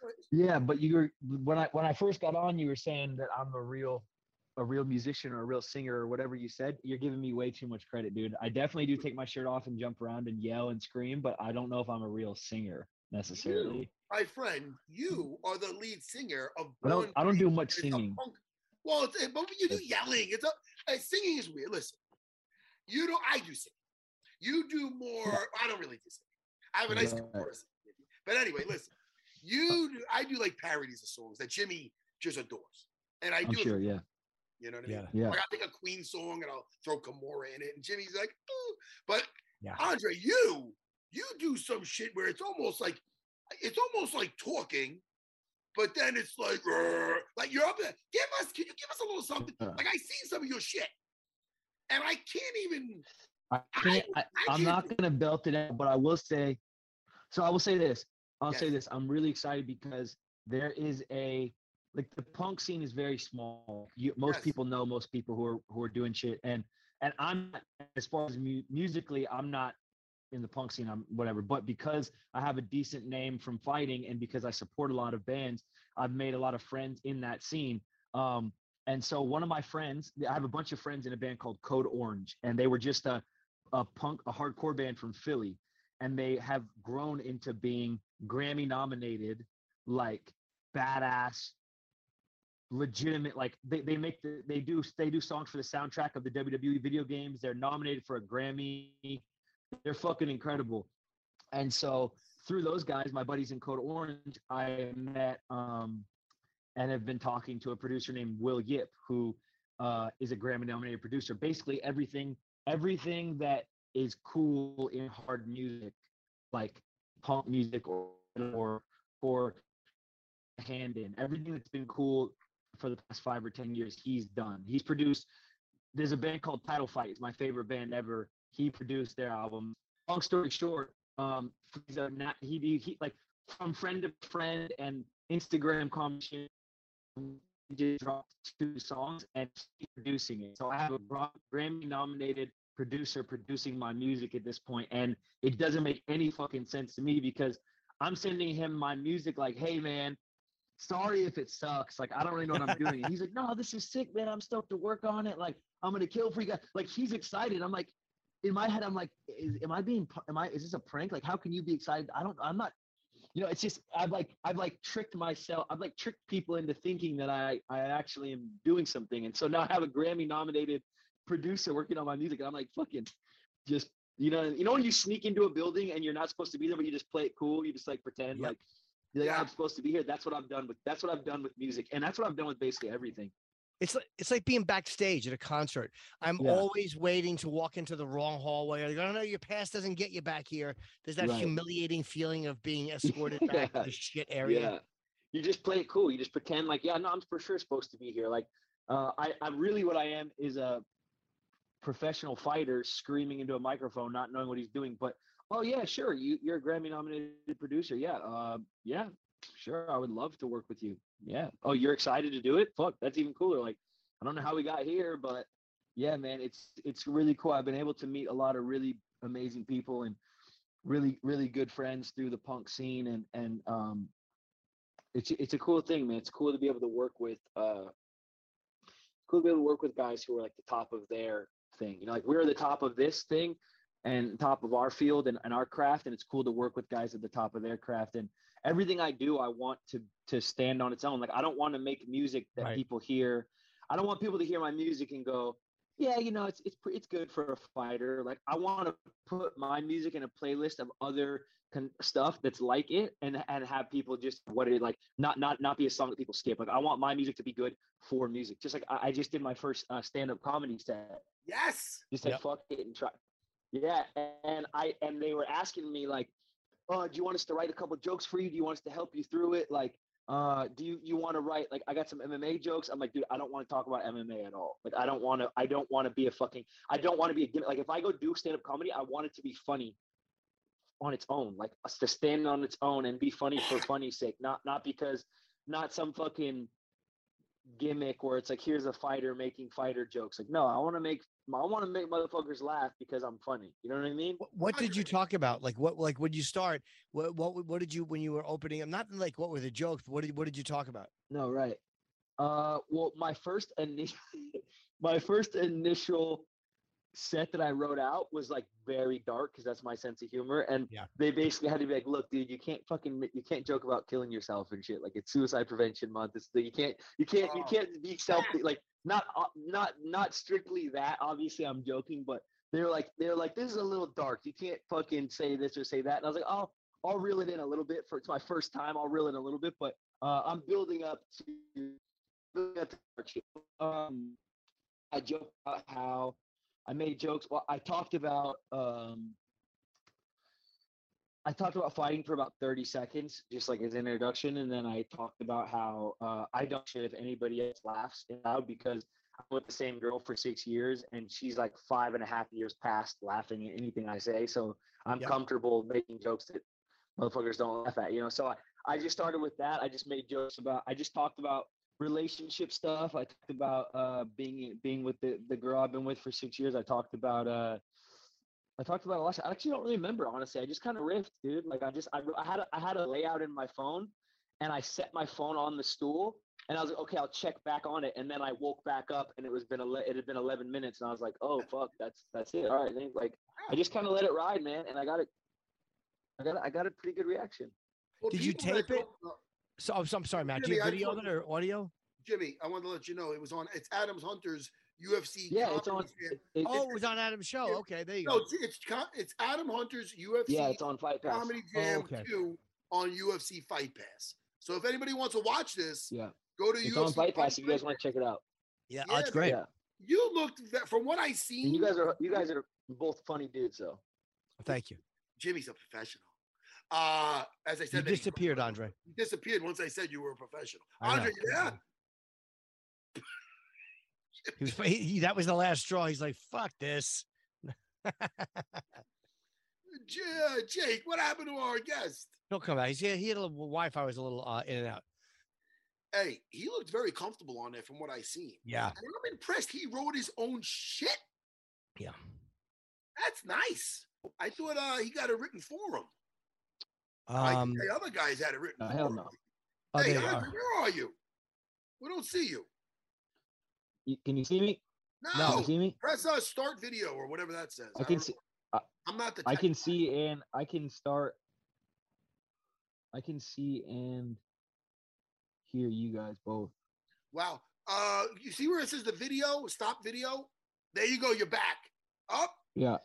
Yeah, but you were when I when I first got on, you were saying that I'm a real a real musician or a real singer or whatever you said. You're giving me way too much credit, dude. I definitely do take my shirt off and jump around and yell and scream, but I don't know if I'm a real singer necessarily. You, my friend, you are the lead singer of I don't Born I don't do Free, much and it's a singing. punk- Well, it's, but you do yelling. It's a hey, singing is weird. Listen, you don't. I do singing. You do more. Yeah. I don't really do singing. I have a nice Right. chorus. But anyway, listen. You do. I do like parodies of songs that Jimmy just adores, and I I'm do. sure, yeah. You know what I mean? Yeah. Yeah. Like I think a Queen song and I'll throw Gamora in it, and Jimmy's like, ooh. But Yeah. Andre, you you do some shit where it's almost like it's almost like talking, but then it's like "Rrr," like you're up there. Give us, can you give us a little something? Uh. Like I seen some of your shit, and I can't even. I can't, I, I I'm can't not do- gonna belt it out, but I will say. So I will say this. I'll Yes. say this. I'm really excited because there is a like the punk scene is very small. You, most Yes. people know most people who are who are doing shit, and and I'm not, as far as mu- musically, I'm not in the punk scene. I'm whatever, but because I have a decent name from fighting, and because I support a lot of bands, I've made a lot of friends in that scene. Um, and so one of my friends, I have a bunch of friends in a band called Code Orange, and they were just a a punk, a hardcore band from Philly, and they have grown into being Grammy nominated, like badass, legitimate. Like they, they make the they do they do songs for the soundtrack of the W W E video games. They're nominated for a Grammy. They're fucking incredible. And so through those guys, my buddies in Code Orange, I met um, and have been talking to a producer named Will Yip, who uh, is a Grammy nominated producer. Basically everything everything that is cool in hard music, like punk music or or or hand in everything that's been cool for the past five or ten years, he's done. He's produced. There's a band called Title Fight. It's my favorite band ever. He produced their album. Long story short, um, he's a not, he, he he like from friend to friend and Instagram conversation. He just dropped two songs and he's producing it. So I have a Grammy nominated producer producing my music at this point, and it doesn't make any fucking sense to me because I'm sending him my music like, hey man, sorry if it sucks. Like, I don't really know what I'm doing. And he's like, no, this is sick, man. I'm stoked to work on it. Like, I'm going to kill for you guys. Like, he's excited. I'm like, in my head, I'm like, is, am I being, am I, is this a prank? Like, how can you be excited? I don't, I'm not, you know, it's just, I've like, I've like tricked myself. I've like tricked people into thinking that I, I actually am doing something. And so now I have a Grammy nominated producer working on my music. And I'm like, fucking just, you know, you know, when you sneak into a building and you're not supposed to be there, but you just play it cool. You just like pretend Yep. like, Like, Yeah. I'm supposed to be here. That's what I've done with. That's what I've done with music, and that's what I've done with basically everything. It's like it's like being backstage at a concert. I'm Yeah. always waiting to walk into the wrong hallway. Like, I don't know, your pass doesn't get you back here. There's that Right. humiliating feeling of being escorted back to Yeah. the shit area. Yeah, you just play it cool. You just pretend like, yeah, no, I'm for sure supposed to be here. Like, uh, I, I really what I am is a professional fighter screaming into a microphone, not knowing what he's doing. But oh yeah, sure, you you're a Grammy nominated producer. Yeah, uh, yeah, sure, I would love to work with you. Yeah. Oh, you're excited to do it? Fuck, that's even cooler. Like, I don't know how we got here, but yeah, man, it's it's really cool. I've been able to meet a lot of really amazing people and really really good friends through the punk scene, and and um, it's it's a cool thing, man. It's cool to be able to work with uh, cool to be able to work with guys who are like the top of their thing. You know, like we're the top of this thing and top of our field and, and our craft, and it's cool to work with guys at the top of their craft. And everything I do, I want to to stand on its own. Like, I don't want to make music that Right. people hear. I don't want people to hear my music and go, yeah, you know, it's it's pre- it's good for a fighter. Like, I want to put my music in a playlist of other con- stuff that's like it, and and have people just what it like not not not be a song that people skip. Like, I want my music to be good for music. Just like I, I just did my first uh, stand-up comedy set. Yes. Just said Yep. fuck it and try. Yeah, and I and they were asking me like, "Oh, do you want us to write a couple jokes for you? Do you want us to help you through it? Like, uh, do you you want to write like I got some M M A jokes?" I'm like, dude, I don't want to talk about M M A at all. Like, I don't want to. I don't want to be a fucking. I don't want to be a gimmick. Like, if I go do stand up comedy, I want it to be funny on its own, like us to stand on its own and be funny for funny's sake, not not because not some fucking gimmick where it's like, here's a fighter making fighter jokes. Like, no, I want to make I want to make motherfuckers laugh because I'm funny. You know what I mean? What, what did you talk about? Like what like when you start, what what what did you when you were opening up? Not like what were the jokes, but what did what did you talk about? No, right. Uh well, my first initial my first initial set that I wrote out was like very dark because that's my sense of humor. And Yeah. they basically had to be like, look, dude, you can't fucking you can't joke about killing yourself and shit. Like it's suicide prevention month. It's the, you can't you can't you can't be self like not uh, not not strictly that. Obviously, I'm joking, but they're like they're like this is a little dark. You can't fucking say this or say that. And I was like, oh, I'll reel it in a little bit for it's my first time. I'll reel it in a little bit, but uh, I'm building up to building up to dark shit. Um, I joke about how I made jokes. Well, I talked about um, I talked about fighting for about thirty seconds, just like as an introduction, and then I talked about how uh, I don't shit if anybody else laughs loud because I'm with the same girl for six years, and she's like five and a half years past laughing at anything I say. So I'm Yep. comfortable making jokes that motherfuckers don't laugh at, you know. So I, I just started with that. I just made jokes about. I just talked about relationship stuff. I talked about uh being being with the the girl I've been with for six years. I talked about uh I talked about a lot. I actually don't really remember, honestly. I just kind of riffed, dude. Like I just I, I had a, I had a layout in my phone, and I set my phone on the stool, and I was like, okay, I'll check back on it, and then I woke back up, and it was been ele- it had been eleven minutes, and I was like, oh fuck, that's that's it. All right, then, like I just kind of let it ride, man, and I got it. I got I got a pretty good reaction. Well, Did you people that tape it? don't know- So I'm, so I'm sorry, Matt. Do Jimmy, you I have just video want- of it or audio? Jimmy, I wanted to let you know it was on. It's Adams Hunter's U F C. Yeah, it's on. Comedy Jam. It, it, Oh, it was on Adam's show. yeah. Okay, there you No, go. it's it's, co- it's Adam Hunter's U F C yeah, it's on Fight Pass. Comedy Oh, Jam okay. two on U F C Fight Pass. So if anybody wants to watch this, Yeah, go to it's U F C on Fight Pass. If you guys want to check it out. Yeah, Yeah, oh, it's great. Yeah, You looked ve- from what I seen. and you guys are you guys are both funny dudes, so. Thank you. Jimmy's a professional. Uh, as I You said, that he- disappeared, Andre. You disappeared once I said you were a professional. I know. Andre, yeah. He was. He, he, that was the last straw. He's like, "Fuck this." J- uh, Jake, what happened to our guest? He'll come out. He's he, he had a little Wi-Fi was a little uh, in and out. Hey, he looked very comfortable on there from what I seen. Yeah. And I'm impressed he wrote his own shit. Yeah. That's nice. I thought uh, he got it written for him. I Um. think the other guys had it written No, for hell him. no. Oh, Hey, there you Andre, are. where are you? We don't see you. You, can you see me? No, Can you see me? press uh, start video or whatever that says. I can don't see. know. I'm not the. I tech can guy. see and I can start. I can see and hear you guys both. Wow. Uh, you see where it says the video? Stop video. There you go. You're back. Up. Yeah.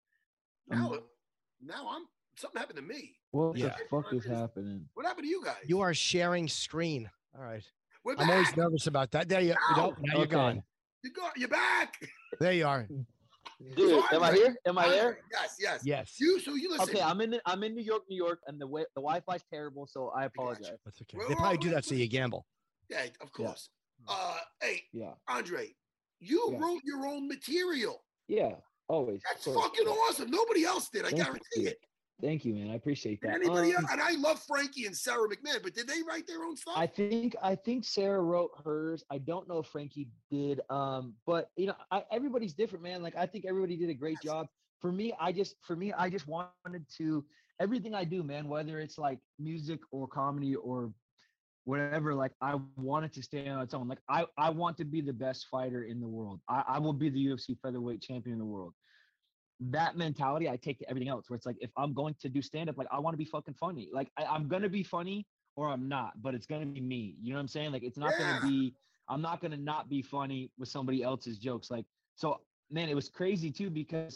Now, Um, now I'm. Something happened to me. What Yeah. the fuck is happening? What happened to you guys? You are sharing screen. All right. We're I'm always back. nervous about that. There you. No. Nope, now you're Okay. gone. You go. You're back. There you are. Dude, am I Andre, here? Am I Andre, there? Yes. Yes. Yes. You. So you listen. Okay, I'm in. I'm in New York, New York, and the way the Wi-Fi's terrible, so I apologize. That's okay. We're They probably all do right. that so you gamble. Yeah. Of course. Uh. Hey, Yeah, Andre. You Yeah. wrote your own material. yeah, always. That's of course. fucking awesome. Nobody else did. I Thank guarantee you. it. Thank you, man. I appreciate Did that. anybody Um, else? And I love Frankie and Sarah McMahon, but did they write their own stuff? I think I think Sarah wrote hers. I don't know if Frankie did. Um, but you know, I, everybody's different, man. Like I think everybody did a great job. For me, I just for me, I just wanted to everything I do, man. Whether it's like music or comedy or whatever, like I wanted to stay on its own. Like I I want to be the best fighter in the world. I, I will be the U F C featherweight champion in the world. That mentality I take to everything else where it's like if I'm going to do stand-up, like I want to be fucking funny. Like I, I'm gonna be funny or I'm not, but it's gonna be me. You know what I'm saying? Like it's not Yeah. gonna be I'm not gonna not be funny with somebody else's jokes. Like so man, it was crazy too because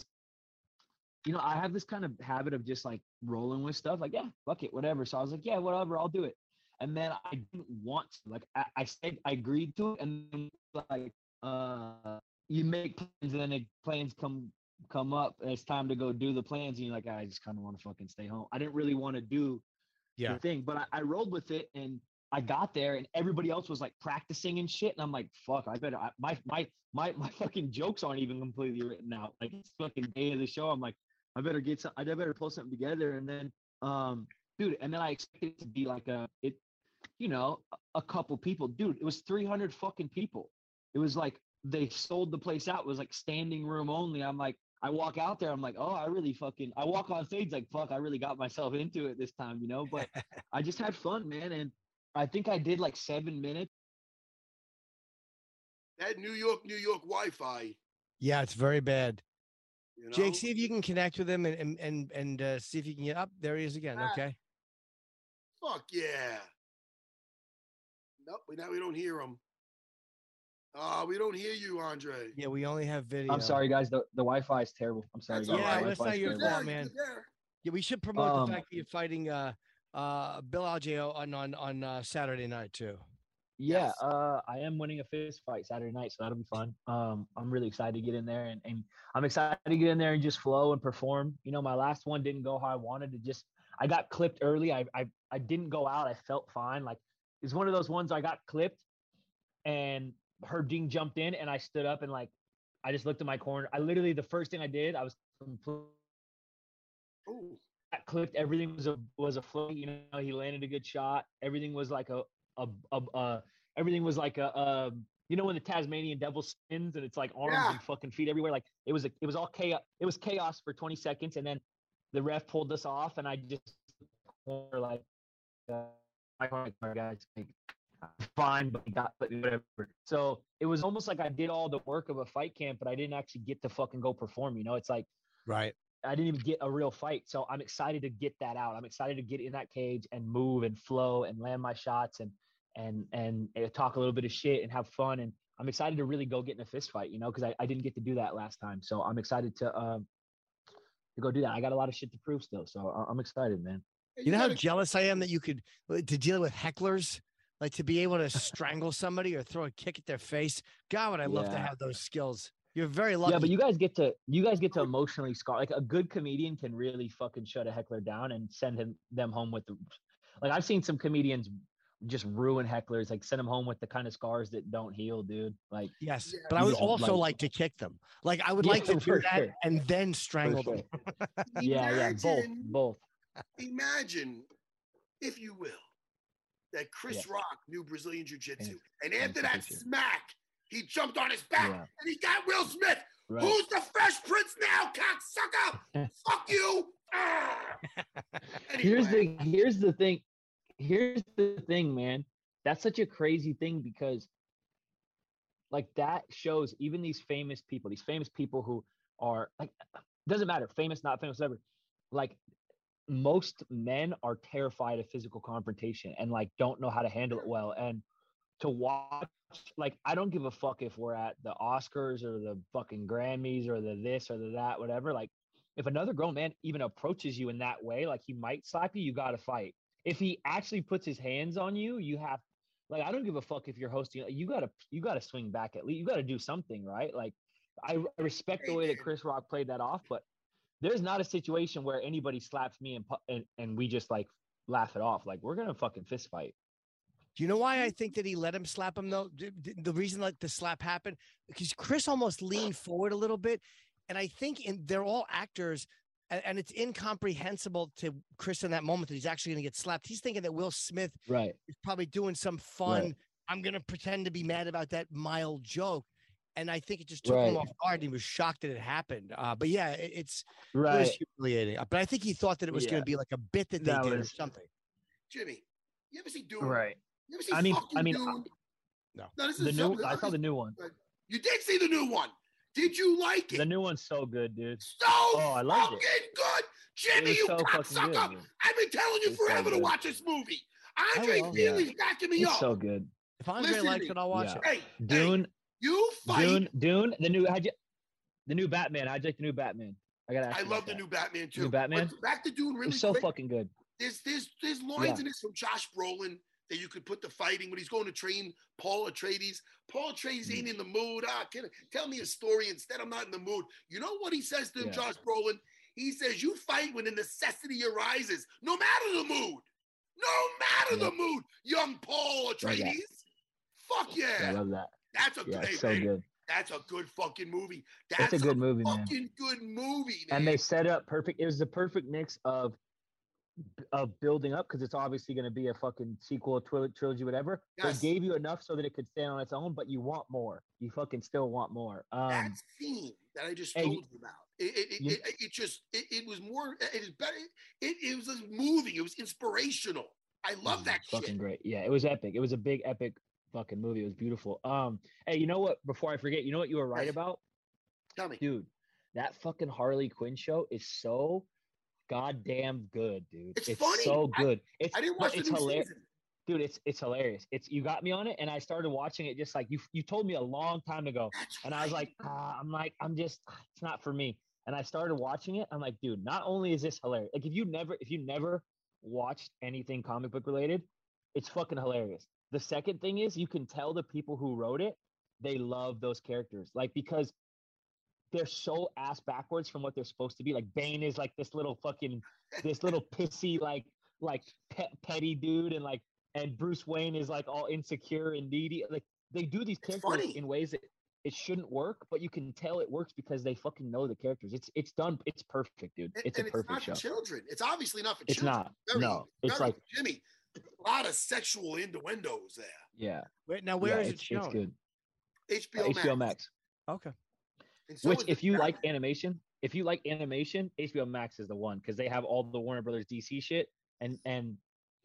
you know, I have this kind of habit of just like rolling with stuff, like, yeah, fuck it, whatever. So I was like, yeah, whatever, I'll do it. And then I didn't want to, like I, I said I agreed to it, and then like uh you make plans and then the plans come come up and it's time to go do the plans and you're like, I just kind of want to fucking stay home. I didn't really want to do Yeah. the thing, but I, I rolled with it and I got there and everybody else was like practicing and shit. And I'm like, fuck, I better, I, my, my, my, my fucking jokes aren't even completely written out. Like it's fucking day of the show. I'm like, I better get some, I better pull something together. And then, um, dude, and then I expected it to be like a, it, you know, a, a couple people. Dude, it was three hundred fucking people. It was like they sold the place out. It was like standing room only. I'm like, I walk out there. I'm like, oh, I really fucking, I walk on stage like, fuck, I really got myself into it this time, you know, but I just had fun, man. And I think I did like seven minutes. That New York, New York Wi-Fi. Yeah, it's very bad. You know? Jake, see if you can connect with him and and and, and uh, see if you can get up. There he is again. Ah. Okay. Fuck yeah. Nope, we now we don't hear him. Uh, we don't hear you, Andre. Yeah, we only have video. I'm sorry, guys. The, the Wi-Fi is terrible. I'm sorry. That's guys. all Yeah, right. that's not your You're fault, there, man. you're there. Yeah, we should promote Um, the fact that you're fighting uh uh Bill Algeo on on on uh, Saturday night too. Yeah, Yes. uh, I am winning a fist fight Saturday night, so that'll be fun. Um, I'm really excited to get in there, and, and I'm excited to get in there and just flow and perform. You know, my last one didn't go how I wanted to. Just I got clipped early. I I I didn't go out. I felt fine. Like it's one of those ones I got clipped, and Herb Dean jumped in, and I stood up and like I just looked at my corner. I literally the first thing I did, I was completely Ooh. got clipped. Everything was a was a float. You know, he landed a good shot. Everything was like a a, a, a everything was like a, a you know when the Tasmanian devil spins and it's like arms Yeah. and fucking feet everywhere. Like it was a, it was all chaos. It was chaos for twenty seconds, and then the ref pulled us off, and I just were like, uh, I don't know, guys, like, fine, but got but whatever. So it was almost like I did all the work of a fight camp, but I didn't actually get to fucking go perform. You know, it's like Right. I didn't even get a real fight. So I'm excited to get that out. I'm excited to get in that cage and move and flow and land my shots and and and, and talk a little bit of shit and have fun. And I'm excited to really go get in a fist fight, you know, because I, I didn't get to do that last time. So I'm excited to um to go do that. I got a lot of shit to prove still. So I- I'm excited, man. You know how gotta- jealous I am that you could to deal with hecklers, like to be able to strangle somebody or throw a kick at their face. God, would I love to Yeah. have those skills. You're very lucky. Yeah, but you guys get to you guys get to emotionally scar. Like a good comedian can really fucking shut a heckler down and send him them home with the. Like I've seen some comedians just ruin hecklers, like send them home with the kind of scars that don't heal, dude. Like Yes, Yeah, but I you would just, also like- like to kick them. Like I would Yeah, like to do for that sure. and then for strangle sure. them. Yeah, yeah, both, Imagine- both. Imagine, if you will, that Chris Yeah. Rock knew Brazilian Jiu-Jitsu, Thanks. and after that Thanks, smack, he jumped on his back Yeah. and he got Will Smith. Right. Who's the Fresh Prince now, cocksucker? Fuck you! Ah! Here's Anyway. the here's the thing. Here's the thing, man. That's such a crazy thing because like that shows even these famous people, these famous people who are like doesn't matter, famous, not famous, whatever. Like most men are terrified of physical confrontation and like don't know how to handle it well. And to watch, like, I don't give a fuck if we're at the Oscars or the fucking Grammys or the this or the that, whatever. Like, if another grown man even approaches you in that way, like he might slap you, you got to fight. If he actually puts his hands on you, you have, like, I don't give a fuck if you're hosting. You gotta, you gotta swing back at least. You gotta do something, right? Like, I I respect the way that Chris Rock played that off, but there's not a situation where anybody slaps me and pu- and and we just like laugh it off. Like, we're gonna fucking fist fight. Do you know why I think that he let him slap him though? D- d- The reason like the slap happened because Chris almost leaned forward a little bit, and I think in they're all actors, and, and it's incomprehensible to Chris in that moment that he's actually going to get slapped. He's thinking that Will Smith Right. is probably doing some fun. Right. I'm going to pretend to be mad about that mild joke, and I think it just took him Right. off guard. And he was shocked that it happened. Uh, but yeah, it, it's it Right. was humiliating. But I think he thought that it was Yeah. going to be like a bit that they That did or was- something. Jimmy, you ever see Dune? Right. You ever see I mean- fucking I mean, Dune? No. No, this The is new. something- I saw the new one. You did see the new one. Did you like it? The new one's so good, dude. So Oh, I loved fucking it. good, Jimmy. was You so fucking cocksucker! good, dude. I've been telling you It's so forever to good. watch this movie. Andre will. Feely's backing me It's up. so good. If Andre Listen to likes me. it, I'll watch Yeah. it. Hey, Dune. hey, you fight. Dune. Dune. The new. How'd you, the new Batman. How'd you like the new Batman? I gotta. Ask I you love about the that. new Batman too. New Batman? But back to Dune It really was so quick. fucking good. There's there's there's lines Yeah. in this from Josh Brolin that you could put the fighting when he's going to train Paul Atreides. Paul Atreides Mm. ain't in the mood. Ah, can, tell me a story instead. I'm not in the mood. You know what he says to him, Yeah. Josh Brolin? He says, "You fight when the necessity arises, no matter the mood. No matter Yeah. the mood, young Paul that. Atreides. Fuck Yeah, I yeah, love that. that's a Yeah, good. it's so hey, good. That's a good fucking movie. That's It's a good movie, man. fucking good movie, man. And they set up perfect. It was the perfect mix of of building up because it's obviously going to be a fucking sequel, tril- trilogy, whatever. Yes. They gave you enough so that it could stand on its own, but you want more. You fucking still want more. Um, that scene that I just hey, told you about, it it, you, it, it, it just it, it was more. It is better. It, it was moving. It was inspirational. I love that fucking shit. great. Yeah, it was epic. It was a big epic fucking movie. It was beautiful. Um, hey, you know what? Before I forget, you know what you were right Yes. about, Tell me, dude. That fucking Harley Quinn show is so goddamn good, dude. It's It's, funny. so I- good. It's I didn't but watch the it's new hilarious. season. Dude, it's it's hilarious. It's you got me on it, and I started watching it just like you. You told me a long time ago, That's and I was right. like, ah, I'm like, I'm just, it's not for me. And I started watching it. I'm like, dude, not only is this hilarious, like if you never, if you never watched anything comic book related, it's fucking hilarious. The second thing is, you can tell the people who wrote it, they love those characters, like because they're so ass backwards from what they're supposed to be. Like Bane is like this little fucking, this little pissy like like pe- petty dude, and like and Bruce Wayne is like all insecure and needy. Like they do these It's characters funny. in ways that it shouldn't work, but you can tell it works because they fucking know the characters. It's it's done. It's perfect, dude. And, It's and a it's perfect not show. for children. It's obviously not for It's children. not. Very, No, it's very like Jimmy. A lot of sexual innuendos there. yeah. Wait, now where yeah, is it's, it shown? It's good. H B Uh, O H B O Max. Max. Okay. And so Which, is if the you like Batman. animation, if you like animation, H B O Max is the one because they have all the Warner Brothers D C shit, and and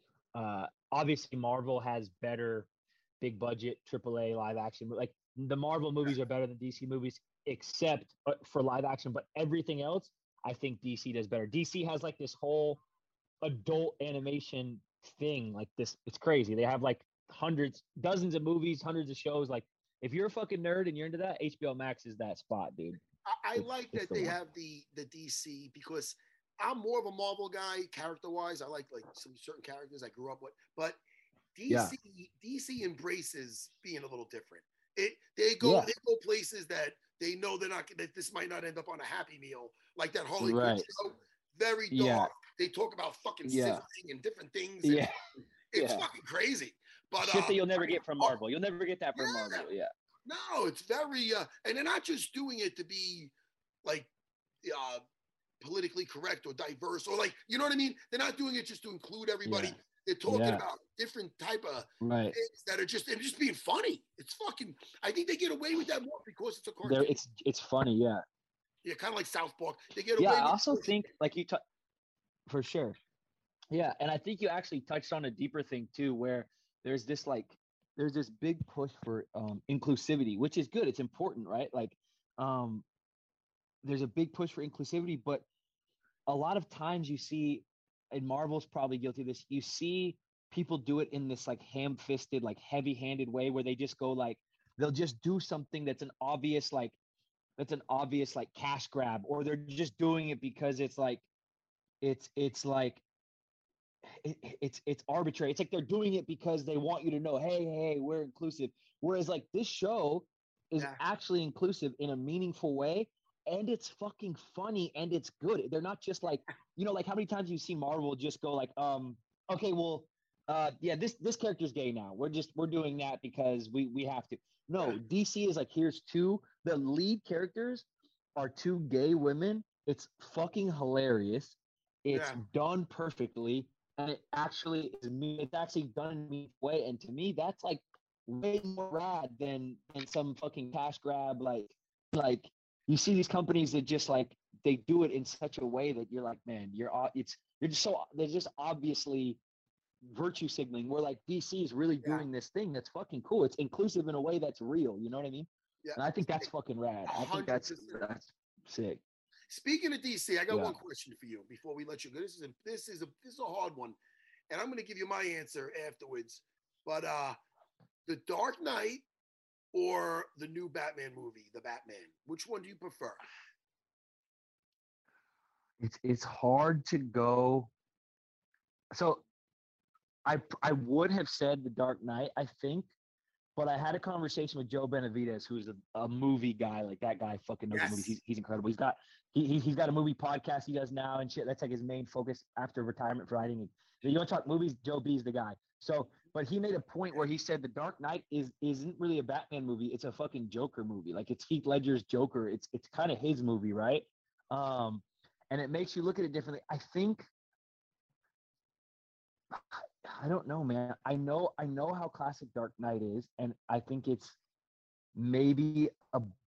uh, obviously Marvel has better big budget triple A live action. Like the Marvel movies are better than D C movies, except uh, for live action. But everything else, I think D C does better. D C has like this whole adult animation thing, like this. It's crazy. They have like hundreds, dozens of movies, hundreds of shows. Like if you're a fucking nerd and you're into that, H B O Max is that spot, dude. I, I It's- like it's that the they one. have the the D C because I'm more of a Marvel guy character wise. I like like some certain characters I grew up with, but D C Yeah. D C embraces being a little different. It they go Yeah. they go places that they know they're not that this might not end up on a Happy Meal, like that Harley Quinn Right. show. Very dark. Yeah. They talk about fucking Yeah. sibling and different things. And Yeah. it's Yeah. fucking crazy. But Shit uh, that you'll never get from oh, Marvel. You'll never get that from yeah. Marvel. Yeah. No, it's very uh, and they're not just doing it to be like uh politically correct or diverse or like you know what I mean. They're not doing it just to include everybody. Yeah. They're talking Yeah. about different type of Right. things that are just and just being funny. It's fucking. I think they get away with that more because it's a cartoon. There, it's it's funny. Yeah. Yeah, kind of like South Park. They get Yeah. away. I with also it. think like you, t- for sure. Yeah, and I think you actually touched on a deeper thing too, where there's this like there's this big push for um, inclusivity, which is good. It's important, right? Like, um, there's a big push for inclusivity, but a lot of times you see, and Marvel's probably guilty of this. You see people do it in this like ham-fisted, like heavy-handed way, where they just go like they'll just do something that's an obvious like that's an obvious like cash grab, or they're just doing it because it's like it's it's like it, it's it's arbitrary. It's like they're doing it because they want you to know, hey, hey, we're inclusive. Whereas like this show is Yeah. actually inclusive in a meaningful way, and it's fucking funny and it's good. They're not just like, you know, like how many times you see Marvel just go like, um, okay, well, uh, yeah, this this character's gay now. We're just we're doing that because we we have to. No, D C is like, here's two. The lead characters are two gay women. It's fucking hilarious. It's Yeah. done perfectly, and it actually is. me- It's actually done in a meaningful way, and to me, that's like way more rad than than some fucking cash grab. Like, like you see these companies that just like they do it in such a way that you're like, man, you're o- it's you're just so they're just obviously virtue signaling. Where like D C is really Yeah. doing this thing that's fucking cool. It's inclusive in a way that's real. You know what I mean? Yeah. And I think that's fucking rad. I think that's one hundred percent. that's sick. Speaking of D C, I got Yeah. one question for you before we let you go. This is a this is a this is a hard one, and I'm going to give you my answer afterwards. But uh, the Dark Knight or the new Batman movie, the Batman, which one do you prefer? It's it's hard to go. So I I would have said The Dark Knight, I think, but I had a conversation with Joe Benavides, who's a, a movie guy. Like that guy fucking knows Yes. movies. He's, he's incredible. He's got he, he he's got a movie podcast he does now and shit. That's like his main focus after retirement for writing. You want to talk movies? Joe B's the guy. So, but he made a point where he said The Dark Knight is isn't really a Batman movie. It's a fucking Joker movie. Like it's Heath Ledger's Joker. It's it's kind of his movie, right? Um, and it makes you look at it differently. I think I don't know, man. I know I know how classic Dark Knight is, and I think it's maybe a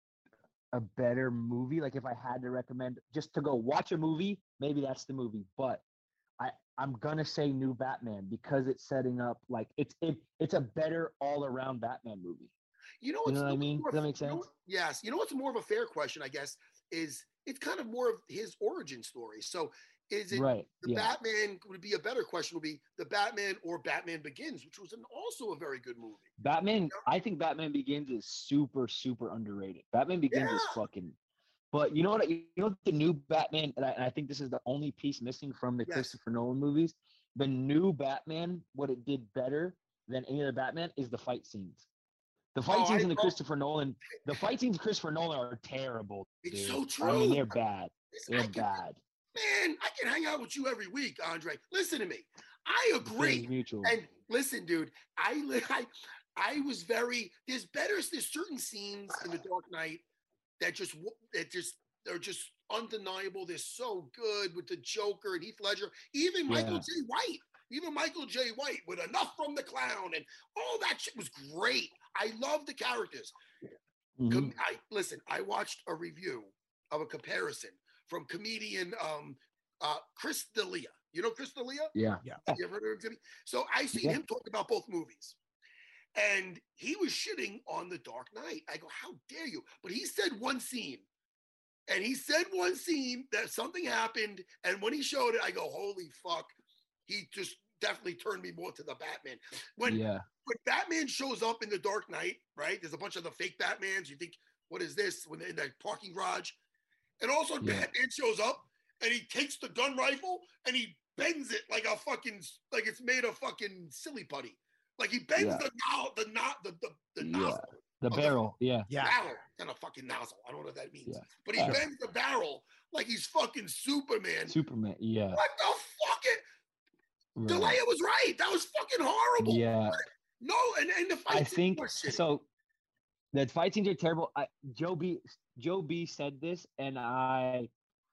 a better movie. Like if I had to recommend just to go watch a movie, maybe that's the movie. But I I'm gonna say New Batman because it's setting up like it's it, it's a better all around Batman movie. You know You what's know what I what's mean? more- Does that make you know sense? what- yes. You know what's more of a fair question, I guess, is it's kind of more of his origin story. So is it Right. the Yeah. Batman would be a better question would be the Batman or Batman Begins, which was an, also a very good movie. Batman, I think Batman Begins is super, super underrated. Batman Begins is Yeah. fucking. But you know what? You know the new Batman, and I, and I think this is the only piece missing from the Yes. Christopher Nolan movies. The new Batman, what it did better than any other Batman is the fight scenes. The fight Oh, scenes I- in the oh. Christopher Nolan, the fight scenes in Christopher Nolan are terrible. It's dude. so I mean, true. they're bad. Listen, They're I can, bad. man, I can hang out with you every week, Andre. Listen to me. I agree. Feelings mutual. And listen, dude, I, li- I I was very there's better there's certain scenes in the Dark Knight that just w- that just they're just undeniable. They're so good with the Joker and Heath Ledger, even Michael Yeah. J. White, even Michael J. White with Enough from the Clown and all that shit was great. I love the characters. Mhm. Com- I listen. I watched a review of a comparison from comedian um, uh, Chris D'Elia. You know Chris D'Elia? Yeah. Yeah. You ever heard of him? So I seen Yeah. him talk about both movies, and he was shitting on The Dark Knight. I go, how dare you? But he said one scene, and he said one scene that something happened, and when he showed it, I go, holy fuck! He just definitely turned me more to the Batman. When Yeah. when Batman shows up in The Dark Knight, right? There's a bunch of the fake Batmans. You think, what is this? When they're in that parking garage, and also Yeah. Batman shows up and he takes the gun rifle and he bends it like a fucking like it's made of fucking silly putty. Like he bends Yeah. the no, the not the the, the Yeah. nozzle. The of the barrel. Yeah. Yeah. barrel and a fucking nozzle. I don't know what that means. Yeah. But he Sure. bends the barrel like he's fucking Superman. Superman. Yeah. What the fuck? It, Right. Delia was right. That was fucking horrible. Yeah. No, and, and the fight I think was shitty. so. The fight scenes are terrible. I, Joe B. Joe B. said this, and I,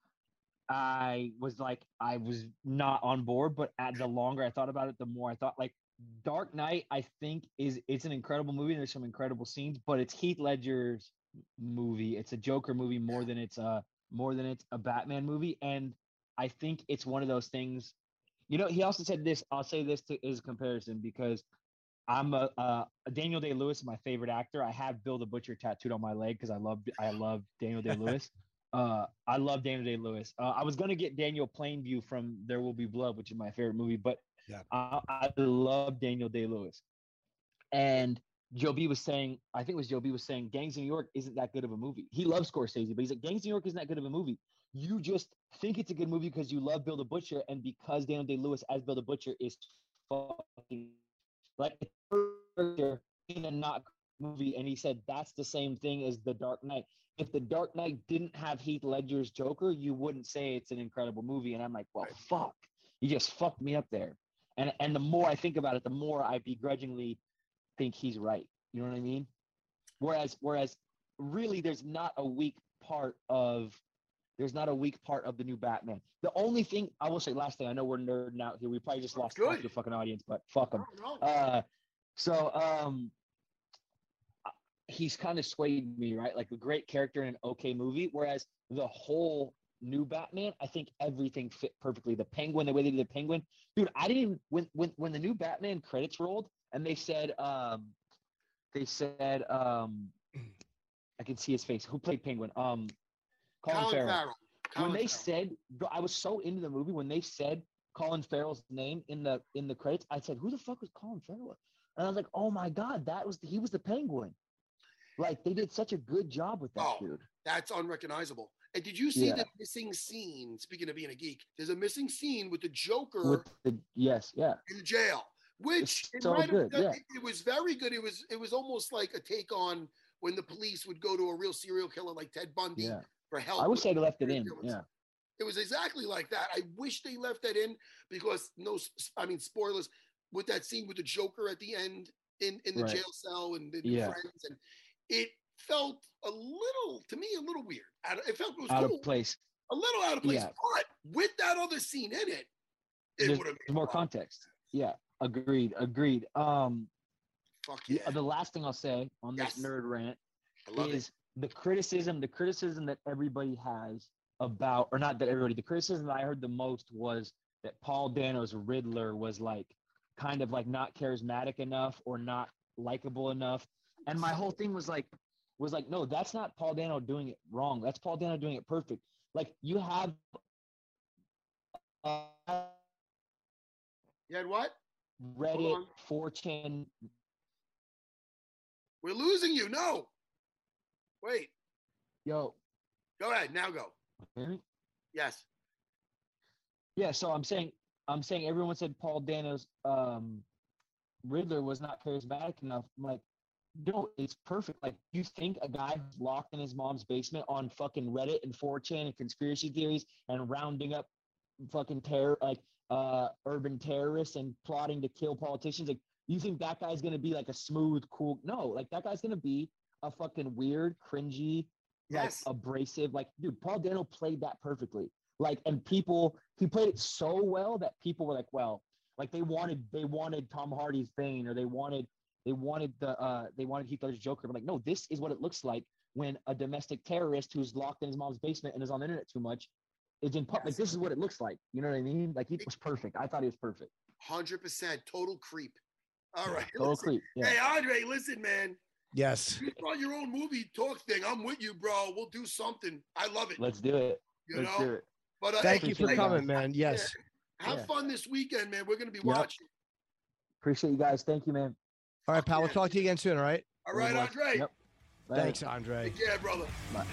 I was like, I was not on board. But at the longer I thought about it, the more I thought like Dark Knight. I think is it's an incredible movie. And there's some incredible scenes, but it's Heath Ledger's movie. It's a Joker movie more than it's a more than it's a Batman movie, and I think it's one of those things. You know, he also said this. I'll say this to his comparison because I'm a, a Daniel Day-Lewis is my favorite actor. I have Bill the Butcher tattooed on my leg because I love I love Daniel Day-Lewis. uh, I love Daniel Day-Lewis. Uh, I was gonna get Daniel Plainview from There Will Be Blood, which is my favorite movie, but Yeah. I, I love Daniel Day-Lewis. And Joe B was saying, I think it was Joe B was saying, Gangs of New York isn't that good of a movie. He loves Scorsese, but he's like, Gangs of New York isn't that good of a movie. You just think it's a good movie because you love Bill the Butcher, and because Daniel Day-Lewis as Bill the Butcher is fucking like in a not movie. And he said that's the same thing as The Dark Knight. If The Dark Knight didn't have Heath Ledger's Joker, you wouldn't say it's an incredible movie. And I'm like, well, fuck, you just fucked me up there. And and the more I think about it, the more I begrudgingly think he's right. You know what I mean? Whereas whereas really, there's not a weak part of there's not a weak part of the new Batman. The only thing I will say, last thing, I know we're nerding out here. We probably just lost half Good. your fucking audience, but fuck them. No, no. Uh, so um, he's kind of swayed me, right? Like a great character in an okay movie, whereas the whole new Batman, I think everything fit perfectly. The Penguin, the way they did the Penguin, dude. I didn't even when when when the new Batman credits rolled and they said um, they said um, I can see his face. Who played Penguin? Um, Colin, Colin Farrell. Farrell. Colin When they Farrell. said, bro, I was so into the movie when they said Colin Farrell's name in the in the credits. I said, "Who the fuck was Colin Farrell?" And I was like, "Oh my god, that was he was the Penguin." Like they did such a good job with that Oh. dude. That's unrecognizable. And did you see Yeah. the missing scene? Speaking of being a geek, there's a missing scene with the Joker With the yes, yeah, in jail, which It's it, so might have good, done- yeah. it, it was very good. It was it was almost like a take on when the police would go to a real serial killer like Ted Bundy yeah. for help. I with wish they'd left it in. serial killers. Yeah, It was exactly like that. I wish they left that in because no, s- I mean spoilers with that scene with the Joker at the end in in the Right. jail cell and the new Yeah. friends, and it felt a little to me a little weird. I don't- It felt it was out cool, of place. a little out of place, Yeah. but with that other scene in it, it There's would have more context. Yeah, agreed, agreed. Um, Fuck the, yeah. the last thing I'll say on this Yes. nerd rant I love is it. the criticism, the criticism that everybody has about, or not that everybody, the criticism that I heard the most was that Paul Dano's Riddler was like kind of like not charismatic enough or not likable enough. And my whole thing was like, was like, no, that's not Paul Dano doing it wrong. That's Paul Dano doing it perfect. Like you have. Uh, You had what? Reddit, four chan. We're losing you. No. Wait. Yo. Go ahead. Now go. Really? Yes. Yeah, so I'm saying I'm saying everyone said Paul Dano's um, Riddler was not charismatic enough. I'm like, no, it's perfect. Like, you think a guy who's locked in his mom's basement on fucking Reddit and four chan and conspiracy theories and rounding up fucking terror, like uh, urban terrorists and plotting to kill politicians, like, you think that guy's gonna be like a smooth, cool? No, like that guy's gonna be a fucking weird, cringy, yes. like abrasive. Like, dude, Paul Dano played that perfectly. Like, and people, he played it so well that people were like, well, like they wanted, they wanted Tom Hardy's Bane, or they wanted, they wanted the, uh, they wanted Heath Ledger's Joker. I'm like, no, this is what it looks like when a domestic terrorist who's locked in his mom's basement and is on the internet too much is in public. Yes. Like, this is what it looks like. You know what I mean? Like, he was perfect. I thought he was perfect. one hundred percent total creep. All right. Total listen. creep. Yeah. Hey, Andre, listen, man. Yes. You start your own movie talk thing. I'm with you, bro. We'll do something. I love it. Let's do it. You Let's know? do it. But, uh, Thank hey, you for hey, coming, man. Yes. Yeah. Have yeah. fun this weekend, man. We're going to be yep. watching. Appreciate you guys. Thank you, man. All right, pal. We'll talk to you again soon, all right? All right, Andre. Yep. Thanks, Andre. Take care, brother. Bye.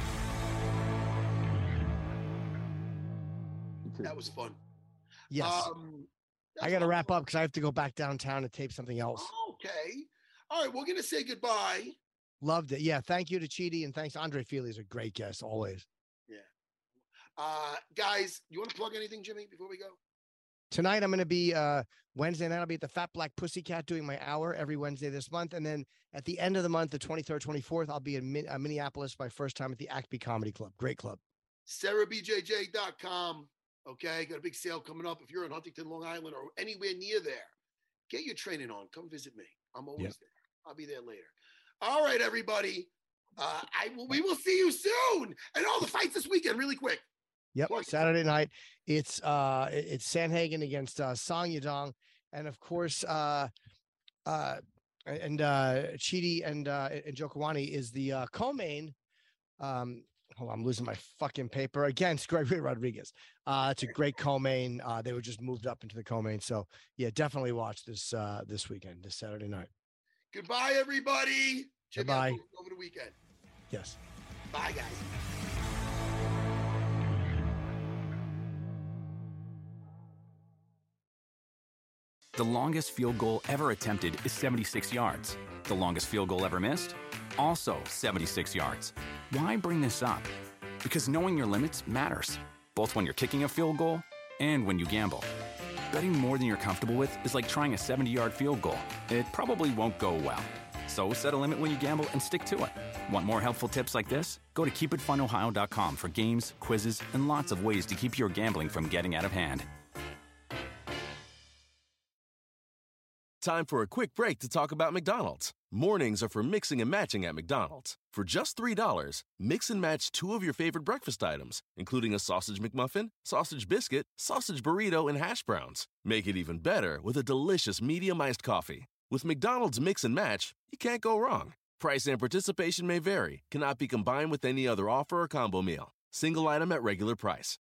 That was fun. Yes. Um, I got to wrap up because I have to go back downtown and tape something else. Okay. All right. We're going to say goodbye. Loved it. Yeah. Thank you to Chidi, and thanks. Andre Feely is a great guest, always. Yeah. Uh, guys, you want to plug anything, Jimmy, before we go? Tonight, I'm going to be uh, Wednesday night. I'll be at the Fat Black Pussycat doing my hour every Wednesday this month. And then at the end of the month, the twenty-third, twenty-fourth, I'll be in Min- uh, Minneapolis, my first time at the Acme Comedy Club. Great club. Sarah B J J dot com. Okay. Got a big sale coming up. If you're in Huntington, Long Island, or anywhere near there, get your training on. Come visit me. I'm always yep. there. I'll be there later. All right, everybody. Uh, I will, we will see you soon. And all the fights this weekend, really quick. Yep. Saturday night, it's uh, it's Sandhagen against uh, Song Yadong, and of course, uh, uh, and uh, Chidi and uh, and Jokawani is the uh, co-main. Um, hold on, I'm losing my fucking paper against Gregory Rodriguez. Uh, it's a great co-main. Uh, they were just moved up into the co-main, so yeah, definitely watch this uh, this weekend, this Saturday night. Goodbye, everybody. Goodbye. Over the weekend. Yes. Bye, guys. The longest field goal ever attempted is seventy-six yards. The longest field goal ever missed? Also seventy-six yards. Why bring this up? Because knowing your limits matters, both when you're kicking a field goal and when you gamble. Betting more than you're comfortable with is like trying a seventy-yard field goal. It probably won't go well. So set a limit when you gamble and stick to it. Want more helpful tips like this? Go to keep it fun ohio dot com for games, quizzes, and lots of ways to keep your gambling from getting out of hand. Time for a quick break to talk about McDonald's. Mornings are for mixing and matching at McDonald's. For just three dollars, mix and match two of your favorite breakfast items, including a sausage McMuffin, sausage biscuit, sausage burrito, and hash browns. Make it even better with a delicious medium iced coffee. With McDonald's Mix and Match, you can't go wrong. Price and participation may vary, cannot be combined with any other offer or combo meal. Single item at regular price.